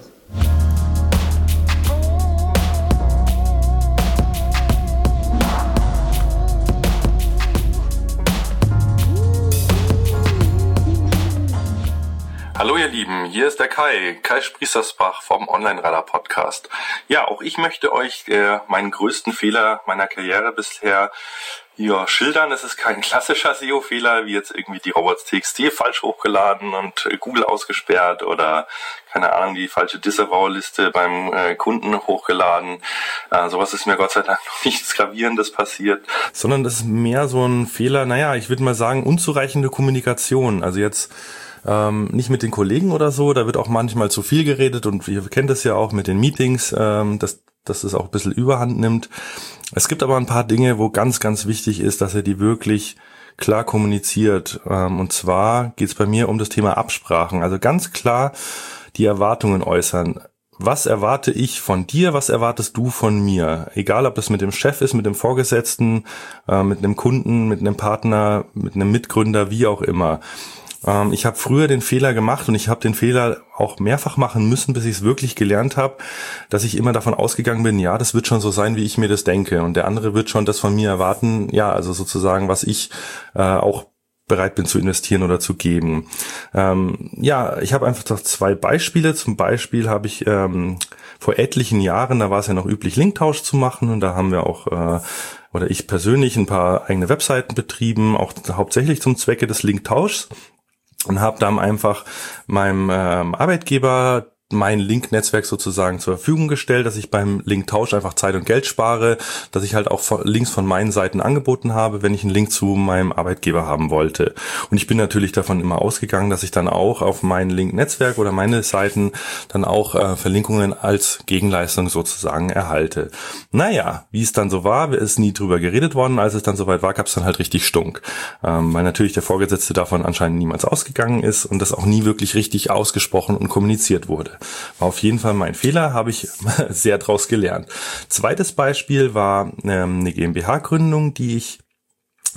Hallo ihr Lieben, hier ist der Kai, Kai Spriestersbach vom Online-Radar-Podcast. Ja, auch ich möchte euch äh, meinen größten Fehler meiner Karriere bisher hier schildern. Es ist kein klassischer S E O-Fehler, wie jetzt irgendwie die Robots.txt falsch hochgeladen und äh, Google ausgesperrt oder, keine Ahnung, die falsche Disavow-Liste beim äh, Kunden hochgeladen. Äh, sowas ist mir Gott sei Dank noch nichts Gravierendes passiert. Sondern das ist mehr so ein Fehler, naja, ich würde mal sagen, unzureichende Kommunikation. Also jetzt Ähm, nicht mit den Kollegen oder so, da wird auch manchmal zu viel geredet und ihr kennt es ja auch mit den Meetings, ähm, dass, dass es auch ein bisschen Überhand nimmt. Es gibt aber ein paar Dinge, wo ganz, ganz wichtig ist, dass ihr die wirklich klar kommuniziert. Ähm, und zwar geht es bei mir um das Thema Absprachen. Also ganz klar die Erwartungen äußern. Was erwarte ich von dir? Was erwartest du von mir? Egal, ob das mit dem Chef ist, mit dem Vorgesetzten, äh, mit einem Kunden, mit einem Partner, mit einem Mitgründer, wie auch immer. Ich habe früher den Fehler gemacht und ich habe den Fehler auch mehrfach machen müssen, bis ich es wirklich gelernt habe, dass ich immer davon ausgegangen bin, ja, das wird schon so sein, wie ich mir das denke und der andere wird schon das von mir erwarten, ja, also sozusagen, was ich äh, auch bereit bin zu investieren oder zu geben. Ähm, ja, ich habe einfach zwei Beispiele. Zum Beispiel habe ich ähm, vor etlichen Jahren, da war es ja noch üblich, Linktausch zu machen und da haben wir auch äh, oder ich persönlich ein paar eigene Webseiten betrieben, auch hauptsächlich zum Zwecke des Linktauschs. Und habe dann einfach meinem ähm, Arbeitgeber mein Link-Netzwerk sozusagen zur Verfügung gestellt, dass ich beim Linktausch einfach Zeit und Geld spare, dass ich halt auch von, Links von meinen Seiten angeboten habe, wenn ich einen Link zu meinem Arbeitgeber haben wollte. Und ich bin natürlich davon immer ausgegangen, dass ich dann auch auf mein Link-Netzwerk oder meine Seiten dann auch äh, Verlinkungen als Gegenleistung sozusagen erhalte. Naja, wie es dann so war, ist nie drüber geredet worden. Als es dann soweit war, gab es dann halt richtig Stunk. Ähm, weil natürlich der Vorgesetzte davon anscheinend niemals ausgegangen ist und das auch nie wirklich richtig ausgesprochen und kommuniziert wurde. War auf jeden Fall mein Fehler, habe ich sehr draus gelernt. Zweites Beispiel war ähm, eine GmbH-Gründung, die ich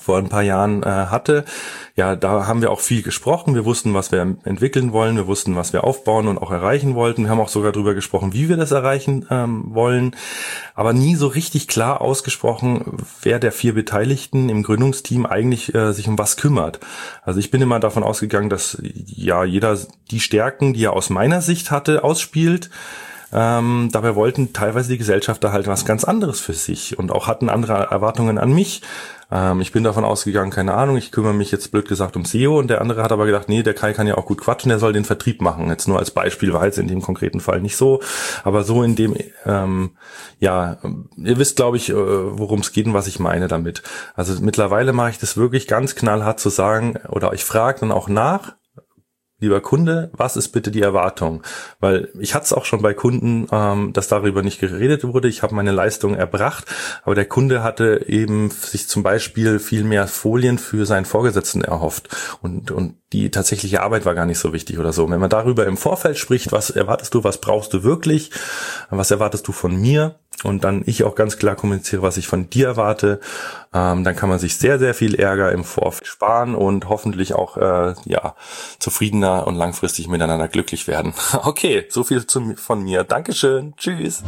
vor ein paar Jahren äh, hatte. Ja, da haben wir auch viel gesprochen. Wir wussten, was wir entwickeln wollen. Wir wussten, was wir aufbauen und auch erreichen wollten. Wir haben auch sogar darüber gesprochen, wie wir das erreichen ähm, wollen. Aber nie so richtig klar ausgesprochen, wer der vier Beteiligten im Gründungsteam eigentlich äh, sich um was kümmert. Also ich bin immer davon ausgegangen, dass ja jeder die Stärken, die er aus meiner Sicht hatte, ausspielt. Ähm, dabei wollten teilweise die Gesellschafter halt was ganz anderes für sich und auch hatten andere Erwartungen an mich. Ähm, ich bin davon ausgegangen, keine Ahnung, ich kümmere mich jetzt blöd gesagt um S E O, und der andere hat aber gedacht, nee, der Kai kann ja auch gut quatschen, der soll den Vertrieb machen. Jetzt nur als Beispiel, war jetzt in dem konkreten Fall nicht so, aber so in dem, ähm, ja, ihr wisst, glaube ich, worum es geht und was ich meine damit. Also mittlerweile mache ich das wirklich ganz knallhart zu sagen, oder ich frage dann auch nach, lieber Kunde, was ist bitte die Erwartung? Weil ich hatte es auch schon bei Kunden, ähm, dass darüber nicht geredet wurde. Ich habe meine Leistung erbracht, aber der Kunde hatte eben sich zum Beispiel viel mehr Folien für seinen Vorgesetzten erhofft. Und, und die tatsächliche Arbeit war gar nicht so wichtig oder so. Und wenn man darüber im Vorfeld spricht, was erwartest du, was brauchst du wirklich, was erwartest du von mir, und dann ich auch ganz klar kommuniziere, was ich von dir erwarte, ähm, dann kann man sich sehr, sehr viel Ärger im Vorfeld sparen und hoffentlich auch äh, ja zufriedener und langfristig miteinander glücklich werden. Okay, so viel zu, von mir. Dankeschön. Tschüss.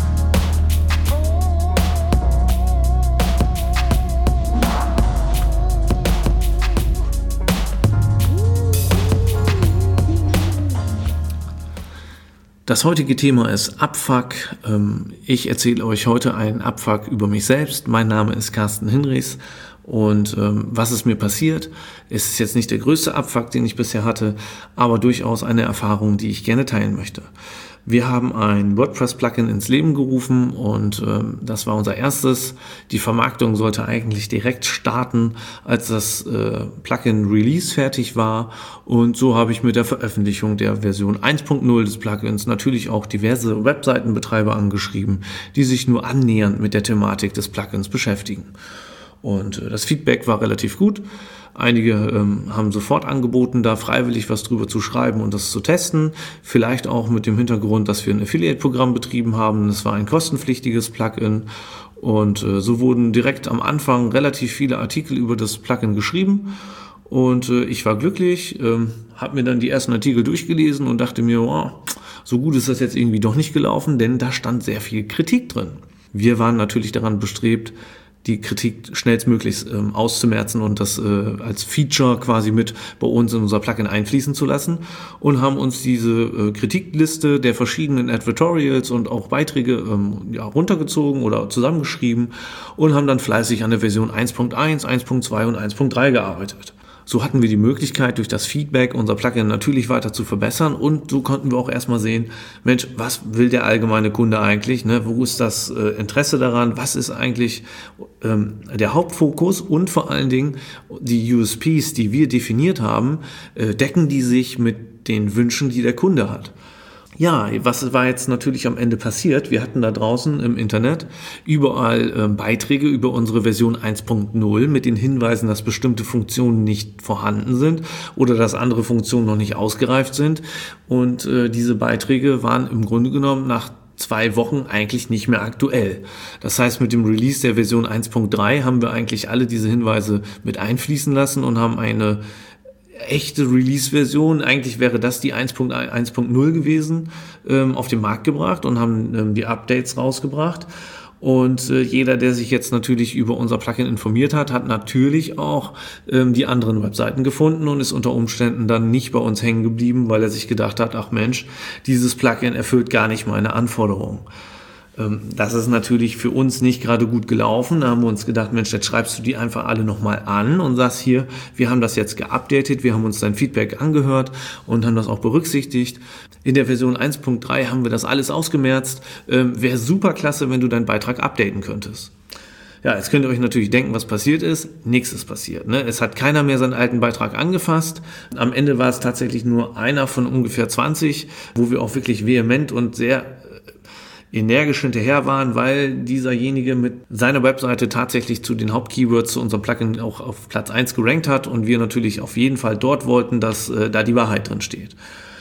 Das heutige Thema ist Abfuck. Ich erzähle euch heute einen Abfuck über mich selbst. Mein Name ist Carsten Hinrichs, und was ist mir passiert? Es ist jetzt nicht der größte Abfuck, den ich bisher hatte, aber durchaus eine Erfahrung, die ich gerne teilen möchte. Wir haben ein WordPress-Plugin ins Leben gerufen, und ähm, das war unser erstes. Die Vermarktung sollte eigentlich direkt starten, als das äh, Plugin Release fertig war. Und so habe ich mit der Veröffentlichung der Version eins Punkt null des Plugins natürlich auch diverse Webseitenbetreiber angeschrieben, die sich nur annähernd mit der Thematik des Plugins beschäftigen. Und äh, das Feedback war relativ gut. Einige ähm, haben sofort angeboten, da freiwillig was drüber zu schreiben und das zu testen. Vielleicht auch mit dem Hintergrund, dass wir ein Affiliate-Programm betrieben haben. Das war ein kostenpflichtiges Plugin. Und äh, so wurden direkt am Anfang relativ viele Artikel über das Plugin geschrieben. Und äh, ich war glücklich, ähm, habe mir dann die ersten Artikel durchgelesen und dachte mir, wow, so gut ist das jetzt irgendwie doch nicht gelaufen, denn da stand sehr viel Kritik drin. Wir waren natürlich daran bestrebt, die Kritik schnellstmöglichst ähm, auszumerzen und das äh, als Feature quasi mit bei uns in unser Plugin einfließen zu lassen, und haben uns diese äh, Kritikliste der verschiedenen Advertorials und auch Beiträge ähm, ja, runtergezogen oder zusammengeschrieben und haben dann fleißig an der Version eins Punkt eins, eins Punkt zwei und eins Punkt drei gearbeitet. So hatten wir die Möglichkeit, durch das Feedback unser Plugin natürlich weiter zu verbessern, und so konnten wir auch erstmal sehen, Mensch, was will der allgemeine Kunde eigentlich? Ne? Wo ist das äh, Interesse daran? Was ist eigentlich ähm, der Hauptfokus? Und vor allen Dingen die U S Ps, die wir definiert haben, äh, decken die sich mit den Wünschen, die der Kunde hat? Ja, was war jetzt natürlich am Ende passiert? Wir hatten da draußen im Internet überall äh, Beiträge über unsere Version eins Punkt null mit den Hinweisen, dass bestimmte Funktionen nicht vorhanden sind oder dass andere Funktionen noch nicht ausgereift sind. Und äh, diese Beiträge waren im Grunde genommen nach zwei Wochen eigentlich nicht mehr aktuell. Das heißt, mit dem Release der Version eins Punkt drei haben wir eigentlich alle diese Hinweise mit einfließen lassen und haben eine echte Release-Version, eigentlich wäre das die eins Punkt null gewesen, ähm, auf den Markt gebracht und haben ähm, die Updates rausgebracht. Und äh, jeder, der sich jetzt natürlich über unser Plugin informiert hat, hat natürlich auch ähm, die anderen Webseiten gefunden und ist unter Umständen dann nicht bei uns hängen geblieben, weil er sich gedacht hat, ach Mensch, dieses Plugin erfüllt gar nicht meine Anforderungen. Das ist natürlich für uns nicht gerade gut gelaufen. Da haben wir uns gedacht, Mensch, jetzt schreibst du die einfach alle nochmal an und sagst hier, wir haben das jetzt geupdatet, wir haben uns dein Feedback angehört und haben das auch berücksichtigt. In der Version eins Punkt drei haben wir das alles ausgemerzt. Ähm, wäre super klasse, wenn du deinen Beitrag updaten könntest. Ja, jetzt könnt ihr euch natürlich denken, was passiert ist. Nichts ist passiert. Ne? Es hat keiner mehr seinen alten Beitrag angefasst. Am Ende war es tatsächlich nur einer von ungefähr zwanzig, wo wir auch wirklich vehement und sehr energisch hinterher waren, weil dieserjenige mit seiner Webseite tatsächlich zu den Hauptkeywords zu unserem Plugin auch auf Platz eins gerankt hat und wir natürlich auf jeden Fall dort wollten, dass äh, da die Wahrheit drin steht.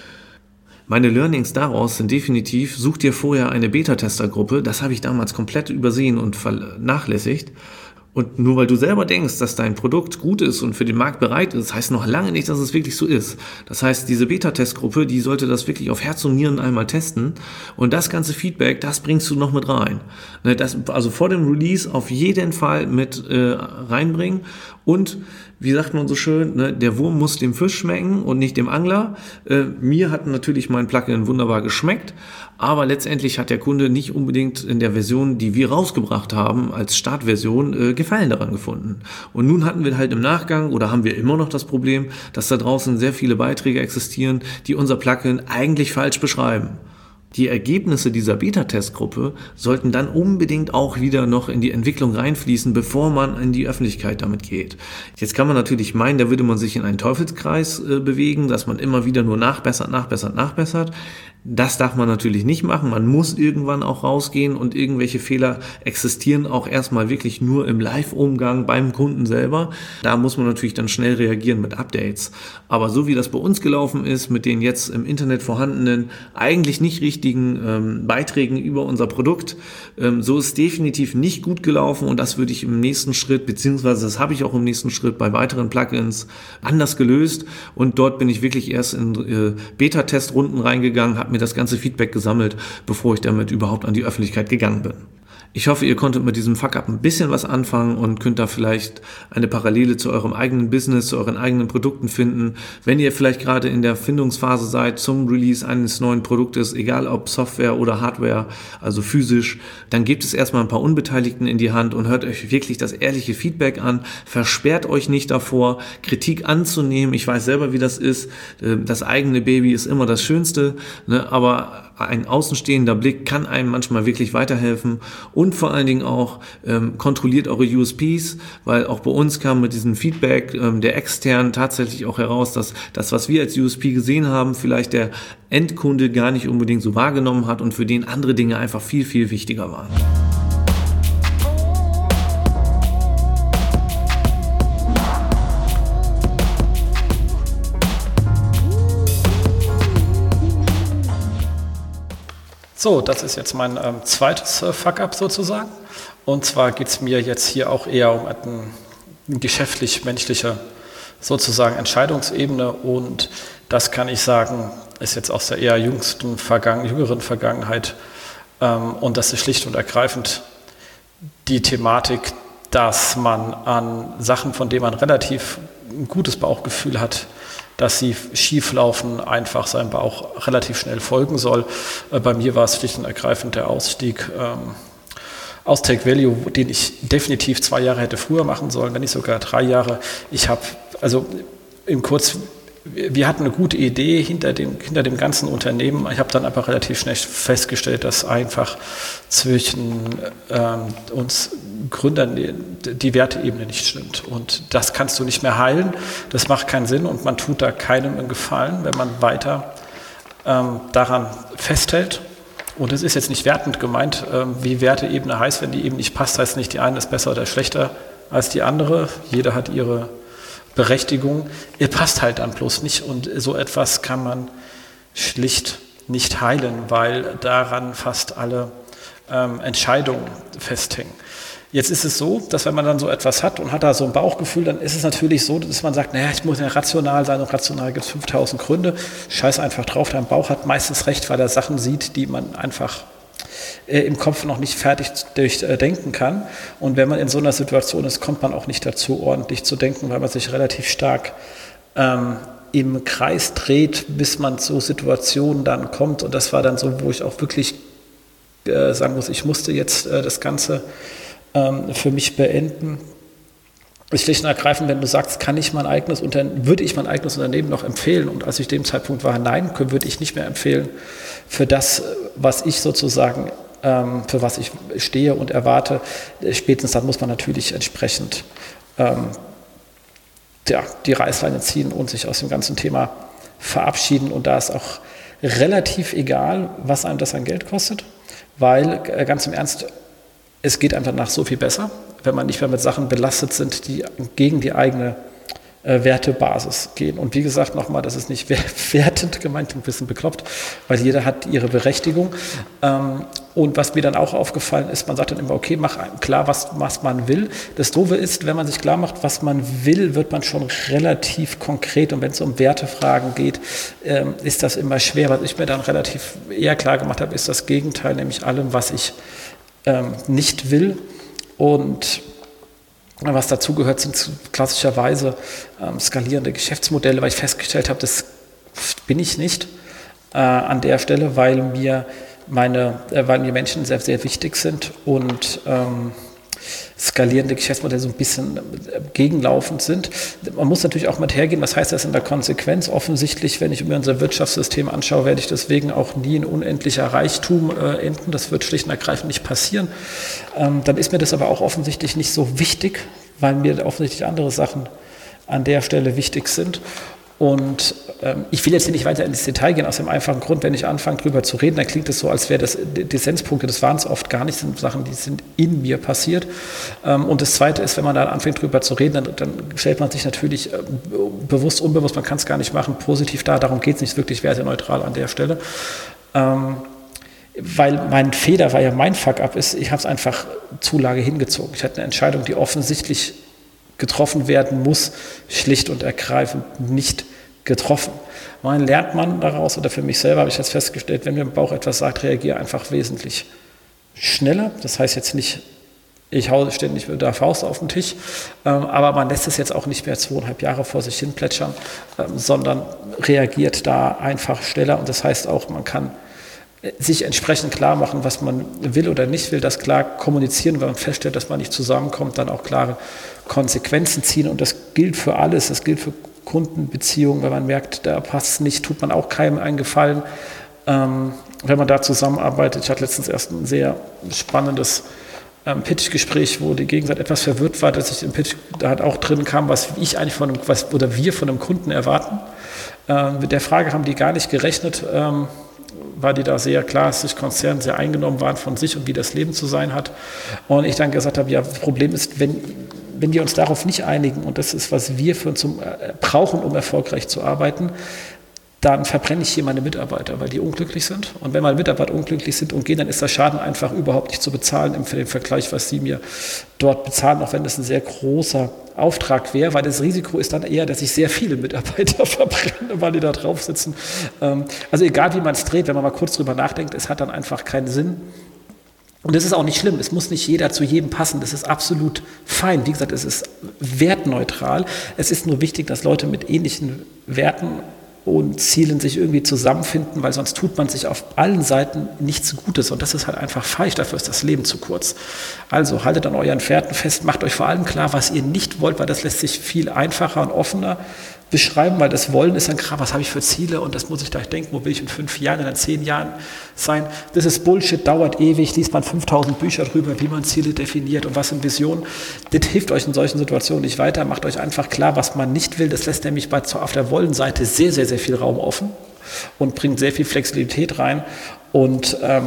Meine Learnings daraus sind definitiv, such dir vorher eine Beta-Tester-Gruppe, das habe ich damals komplett übersehen und vernachlässigt, Und nur weil du selber denkst, dass dein Produkt gut ist und für den Markt bereit ist, heißt noch lange nicht, dass es wirklich so ist. Das heißt, diese Beta-Testgruppe, die sollte das wirklich auf Herz und Nieren einmal testen. Und das ganze Feedback, das bringst du noch mit rein. Das, also vor dem Release auf jeden Fall mit äh, reinbringen. Und wie sagt man so schön, ne, der Wurm muss dem Fisch schmecken und nicht dem Angler. Äh, mir hat natürlich mein Plugin wunderbar geschmeckt, aber letztendlich hat der Kunde nicht unbedingt in der Version, die wir rausgebracht haben, als Startversion äh, Gefallen daran gefunden. Und nun hatten wir halt im Nachgang oder haben wir immer noch das Problem, dass da draußen sehr viele Beiträge existieren, die unser Plugin eigentlich falsch beschreiben. Die Ergebnisse dieser Beta-Testgruppe sollten dann unbedingt auch wieder noch in die Entwicklung reinfließen, bevor man in die Öffentlichkeit damit geht. Jetzt kann man natürlich meinen, da würde man sich in einen Teufelskreis äh, bewegen, dass man immer wieder nur nachbessert, nachbessert, nachbessert. Das darf man natürlich nicht machen. Man muss irgendwann auch rausgehen und irgendwelche Fehler existieren auch erstmal wirklich nur im Live-Umgang beim Kunden selber. Da muss man natürlich dann schnell reagieren mit Updates. Aber so wie das bei uns gelaufen ist, mit den jetzt im Internet vorhandenen, eigentlich nicht richtigen ähm, Beiträgen über unser Produkt, ähm, so ist definitiv nicht gut gelaufen und das würde ich im nächsten Schritt, beziehungsweise das habe ich auch im nächsten Schritt bei weiteren Plugins anders gelöst und dort bin ich wirklich erst in äh, Beta-Testrunden reingegangen, habe mir das ganze Feedback gesammelt, bevor ich damit überhaupt an die Öffentlichkeit gegangen bin. Ich hoffe, ihr konntet mit diesem Fuck-Up ein bisschen was anfangen und könnt da vielleicht eine Parallele zu eurem eigenen Business, zu euren eigenen Produkten finden. Wenn ihr vielleicht gerade in der Findungsphase seid zum Release eines neuen Produktes, egal ob Software oder Hardware, also physisch, dann gebt es erstmal ein paar Unbeteiligten in die Hand und hört euch wirklich das ehrliche Feedback an. Versperrt euch nicht davor, Kritik anzunehmen. Ich weiß selber, wie das ist. Das eigene Baby ist immer das Schönste, ne? Aber ein außenstehender Blick kann einem manchmal wirklich weiterhelfen. Und vor allen Dingen auch ähm, kontrolliert eure U S Ps, weil auch bei uns kam mit diesem Feedback ähm, der externen tatsächlich auch heraus, dass das, was wir als U S P gesehen haben, vielleicht der Endkunde gar nicht unbedingt so wahrgenommen hat und für den andere Dinge einfach viel, viel wichtiger waren. So, das ist jetzt mein ähm, zweites äh, Fuck-Up sozusagen. Und zwar geht es mir jetzt hier auch eher um eine geschäftlich-menschliche sozusagen Entscheidungsebene. Und das kann ich sagen, ist jetzt aus der eher jüngsten Vergangen- jüngeren Vergangenheit. Ähm, und das ist schlicht und ergreifend die Thematik, dass man an Sachen, von denen man relativ ein gutes Bauchgefühl hat, dass sie schief laufen, einfach seinem Bauch relativ schnell folgen soll. Äh, bei mir war es schlicht und ergreifend der Ausstieg ähm, aus Take Value, den ich definitiv zwei Jahre hätte früher machen sollen, wenn nicht sogar drei Jahre. Ich habe, also im Kurz, wir hatten eine gute Idee hinter dem, hinter dem ganzen Unternehmen. Ich habe dann aber relativ schnell festgestellt, dass einfach zwischen ähm, uns Gründern die, die Werteebene nicht stimmt. Und das kannst du nicht mehr heilen. Das macht keinen Sinn und man tut da keinem einen Gefallen, wenn man weiter ähm, daran festhält. Und es ist jetzt nicht wertend gemeint, ähm, wie Werteebene heißt. Wenn die eben nicht passt, heißt nicht, die eine ist besser oder schlechter als die andere. Jeder hat ihre Berechtigung. Ihr passt halt dann bloß nicht. Und so etwas kann man schlicht nicht heilen, weil daran fast alle ähm, Entscheidungen festhängen. Jetzt ist es so, dass wenn man dann so etwas hat und hat da so ein Bauchgefühl, dann ist es natürlich so, dass man sagt, naja, ich muss ja rational sein und rational gibt es fünftausend Gründe. Scheiß einfach drauf, dein Bauch hat meistens recht, weil er Sachen sieht, die man einfach äh, im Kopf noch nicht fertig durchdenken kann. Und wenn man in so einer Situation ist, kommt man auch nicht dazu, ordentlich zu denken, weil man sich relativ stark ähm, im Kreis dreht, bis man zu Situationen dann kommt. Und das war dann so, wo ich auch wirklich äh, sagen muss, ich musste jetzt äh, das Ganze für mich beenden. Ist schlicht und ergreifend, wenn du sagst, kann ich mein eigenes Unternehmen, würde ich mein eigenes Unternehmen noch empfehlen? Und als ich dem Zeitpunkt war, nein, würde ich nicht mehr empfehlen für das, was ich sozusagen, für was ich stehe und erwarte. Spätestens dann muss man natürlich entsprechend ähm, ja, die Reißleine ziehen und sich aus dem ganzen Thema verabschieden. Und da ist auch relativ egal, was einem das an Geld kostet, weil ganz im Ernst, es geht einfach nach so viel besser, wenn man nicht mehr mit Sachen belastet sind, die gegen die eigene äh, Wertebasis gehen. Und wie gesagt, nochmal, das ist nicht wertend gemeint, ein bisschen bekloppt, weil jeder hat ihre Berechtigung. Ähm, und was mir dann auch aufgefallen ist, man sagt dann immer, okay, mach klar, was, was man will. Das Doofe ist, wenn man sich klar macht, was man will, wird man schon relativ konkret. Und wenn es um Wertefragen geht, ähm, ist das immer schwer. Was ich mir dann relativ eher klar gemacht habe, ist das Gegenteil, nämlich allem, was ich ähm, nicht will. Und was dazu gehört, sind klassischerweise ähm, skalierende Geschäftsmodelle, weil ich festgestellt habe, das bin ich nicht äh, an der Stelle, weil mir meine, äh, weil mir Menschen sehr, sehr wichtig sind und ähm, skalierende Geschäftsmodelle so ein bisschen gegenlaufend sind. Man muss natürlich auch mit hergehen, was heißt das in der Konsequenz? Offensichtlich, wenn ich mir unser Wirtschaftssystem anschaue, werde ich deswegen auch nie in unendlicher Reichtum äh, enden. Das wird schlicht und ergreifend nicht passieren. Ähm, dann ist mir das aber auch offensichtlich nicht so wichtig, weil mir offensichtlich andere Sachen an der Stelle wichtig sind. Und ähm, ich will jetzt hier nicht weiter ins Detail gehen, aus dem einfachen Grund, wenn ich anfange, drüber zu reden, dann klingt es so, als wäre das Dissenspunkte, das waren es oft gar nicht, das sind Sachen, die sind in mir passiert. Ähm, und das Zweite ist, wenn man dann anfängt, drüber zu reden, dann, dann stellt man sich natürlich äh, bewusst, unbewusst, man kann es gar nicht machen, positiv da, darum geht es nicht wirklich werteneutral an der Stelle. Ähm, weil mein Fehler, weil ja mein Fuck-up ist, ich habe es einfach zu lange hingezogen. Ich hatte eine Entscheidung, die offensichtlich getroffen werden muss, schlicht und ergreifend nicht getroffen. Man lernt man daraus, oder für mich selber habe ich das festgestellt, wenn mir im Bauch etwas sagt, reagiere einfach wesentlich schneller. Das heißt jetzt nicht, ich haue ständig mit der Faust auf den Tisch, ähm, aber man lässt es jetzt auch nicht mehr zweieinhalb Jahre vor sich hin plätschern, ähm, sondern reagiert da einfach schneller. Und das heißt auch, man kann sich entsprechend klar machen, was man will oder nicht will, das klar kommunizieren, wenn man feststellt, dass man nicht zusammenkommt, dann auch klare Konsequenzen ziehen. Und das gilt für alles, das gilt für Kundenbeziehungen, wenn man merkt, da passt es nicht, tut man auch keinem einen Gefallen, ähm, wenn man da zusammenarbeitet. Ich hatte letztens erst ein sehr spannendes ähm, Pitch-Gespräch, wo die Gegenseite etwas verwirrt war, dass ich im Pitch da halt auch drin kam, was ich eigentlich von einem, was, oder wir von einem Kunden erwarten. Ähm, mit der Frage haben die gar nicht gerechnet, ähm, weil die da sehr klar, sich Konzern sehr eingenommen waren von sich und wie das Leben zu sein hat. Und ich dann gesagt habe, ja, das Problem ist, wenn, wenn wir uns darauf nicht einigen, und das ist, was wir für uns zum, äh, brauchen, um erfolgreich zu arbeiten, dann verbrenne ich hier meine Mitarbeiter, weil die unglücklich sind. Und wenn meine Mitarbeiter unglücklich sind und gehen, dann ist der Schaden einfach überhaupt nicht zu bezahlen im Vergleich, was sie mir dort bezahlen, auch wenn das ein sehr großer Auftrag wäre, weil das Risiko ist dann eher, dass ich sehr viele Mitarbeiter verbrenne, weil die da drauf sitzen. Also egal, wie man es dreht, wenn man mal kurz drüber nachdenkt, es hat dann einfach keinen Sinn. Und das ist auch nicht schlimm, es muss nicht jeder zu jedem passen, das ist absolut fein. Wie gesagt, es ist wertneutral. Es ist nur wichtig, dass Leute mit ähnlichen Werten und Zielen sich irgendwie zusammenfinden, weil sonst tut man sich auf allen Seiten nichts Gutes und das ist halt einfach falsch, dafür ist das Leben zu kurz. Also haltet an euren Pferden fest, macht euch vor allem klar, was ihr nicht wollt, weil das lässt sich viel einfacher und offener beschreiben, weil das Wollen ist dann klar, was habe ich für Ziele und das muss ich gleich denken, wo will ich in fünf Jahren, in zehn Jahren sein. Das ist Bullshit, dauert ewig, liest man fünftausend Bücher drüber, wie man Ziele definiert und was sind Visionen. Das hilft euch in solchen Situationen nicht weiter, macht euch einfach klar, was man nicht will. Das lässt nämlich bei, auf der Wollen-Seite sehr, sehr, sehr viel Raum offen und bringt sehr viel Flexibilität rein und ähm,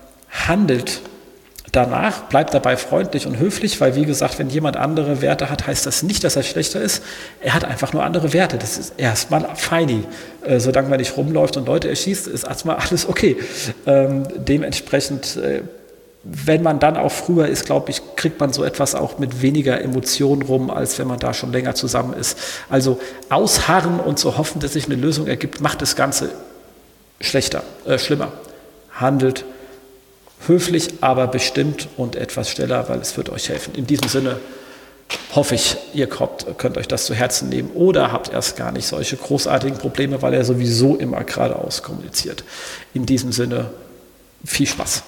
handelt danach, bleibt dabei freundlich und höflich, weil wie gesagt, wenn jemand andere Werte hat, heißt das nicht, dass er schlechter ist. Er hat einfach nur andere Werte. Das ist erstmal feini. Äh, solange man nicht rumläuft und Leute erschießt, ist erstmal alles okay. Ähm, dementsprechend, äh, wenn man dann auch früher ist, glaube ich, kriegt man so etwas auch mit weniger Emotionen rum, als wenn man da schon länger zusammen ist. Also ausharren und so hoffen, dass sich eine Lösung ergibt, macht das Ganze schlechter, äh, schlimmer. Handelt höflich, aber bestimmt und etwas schneller, weil es wird euch helfen. In diesem Sinne hoffe ich, ihr kommt, könnt euch das zu Herzen nehmen oder habt erst gar nicht solche großartigen Probleme, weil er sowieso immer geradeaus kommuniziert. In diesem Sinne viel Spaß.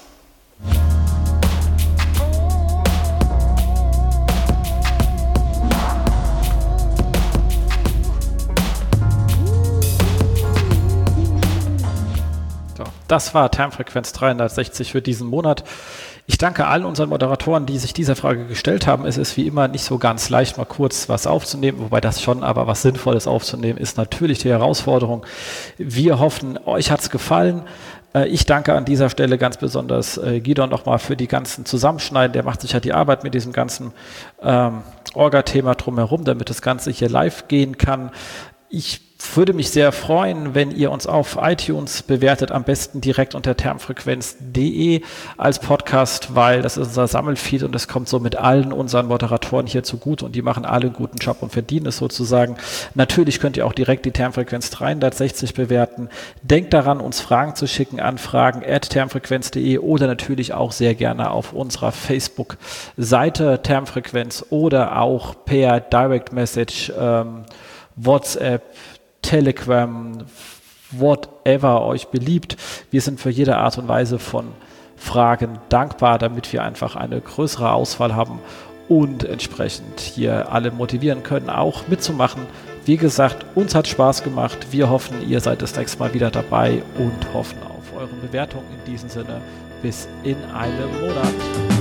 Das war Termfrequenz dreihundertsechzig für diesen Monat. Ich danke allen unseren Moderatoren, die sich dieser Frage gestellt haben. Es ist wie immer nicht so ganz leicht, mal kurz was aufzunehmen, wobei das schon, aber was Sinnvolles aufzunehmen, ist natürlich die Herausforderung. Wir hoffen, euch hat es gefallen. Ich danke an dieser Stelle ganz besonders Gidon nochmal für die ganzen Zusammenschneiden. Der macht sich ja die Arbeit mit diesem ganzen ähm, Orga-Thema drumherum, damit das Ganze hier live gehen kann. Ich würde mich sehr freuen, wenn ihr uns auf iTunes bewertet, am besten direkt unter termfrequenz punkt de als Podcast, weil das ist unser Sammelfeed und es kommt so mit allen unseren Moderatoren hier zugute und die machen alle einen guten Job und verdienen es sozusagen. Natürlich könnt ihr auch direkt die Termfrequenz dreihundertsechzig bewerten. Denkt daran, uns Fragen zu schicken an fragen at termfrequenz punkt de oder natürlich auch sehr gerne auf unserer Facebook-Seite Termfrequenz oder auch per Direct Message, ähm, WhatsApp, Telegram, whatever euch beliebt. Wir sind für jede Art und Weise von Fragen dankbar, damit wir einfach eine größere Auswahl haben und entsprechend hier alle motivieren können, auch mitzumachen. Wie gesagt, uns hat Spaß gemacht. Wir hoffen, ihr seid das nächste Mal wieder dabei und hoffen auf eure Bewertung. In diesem Sinne, bis in einem Monat.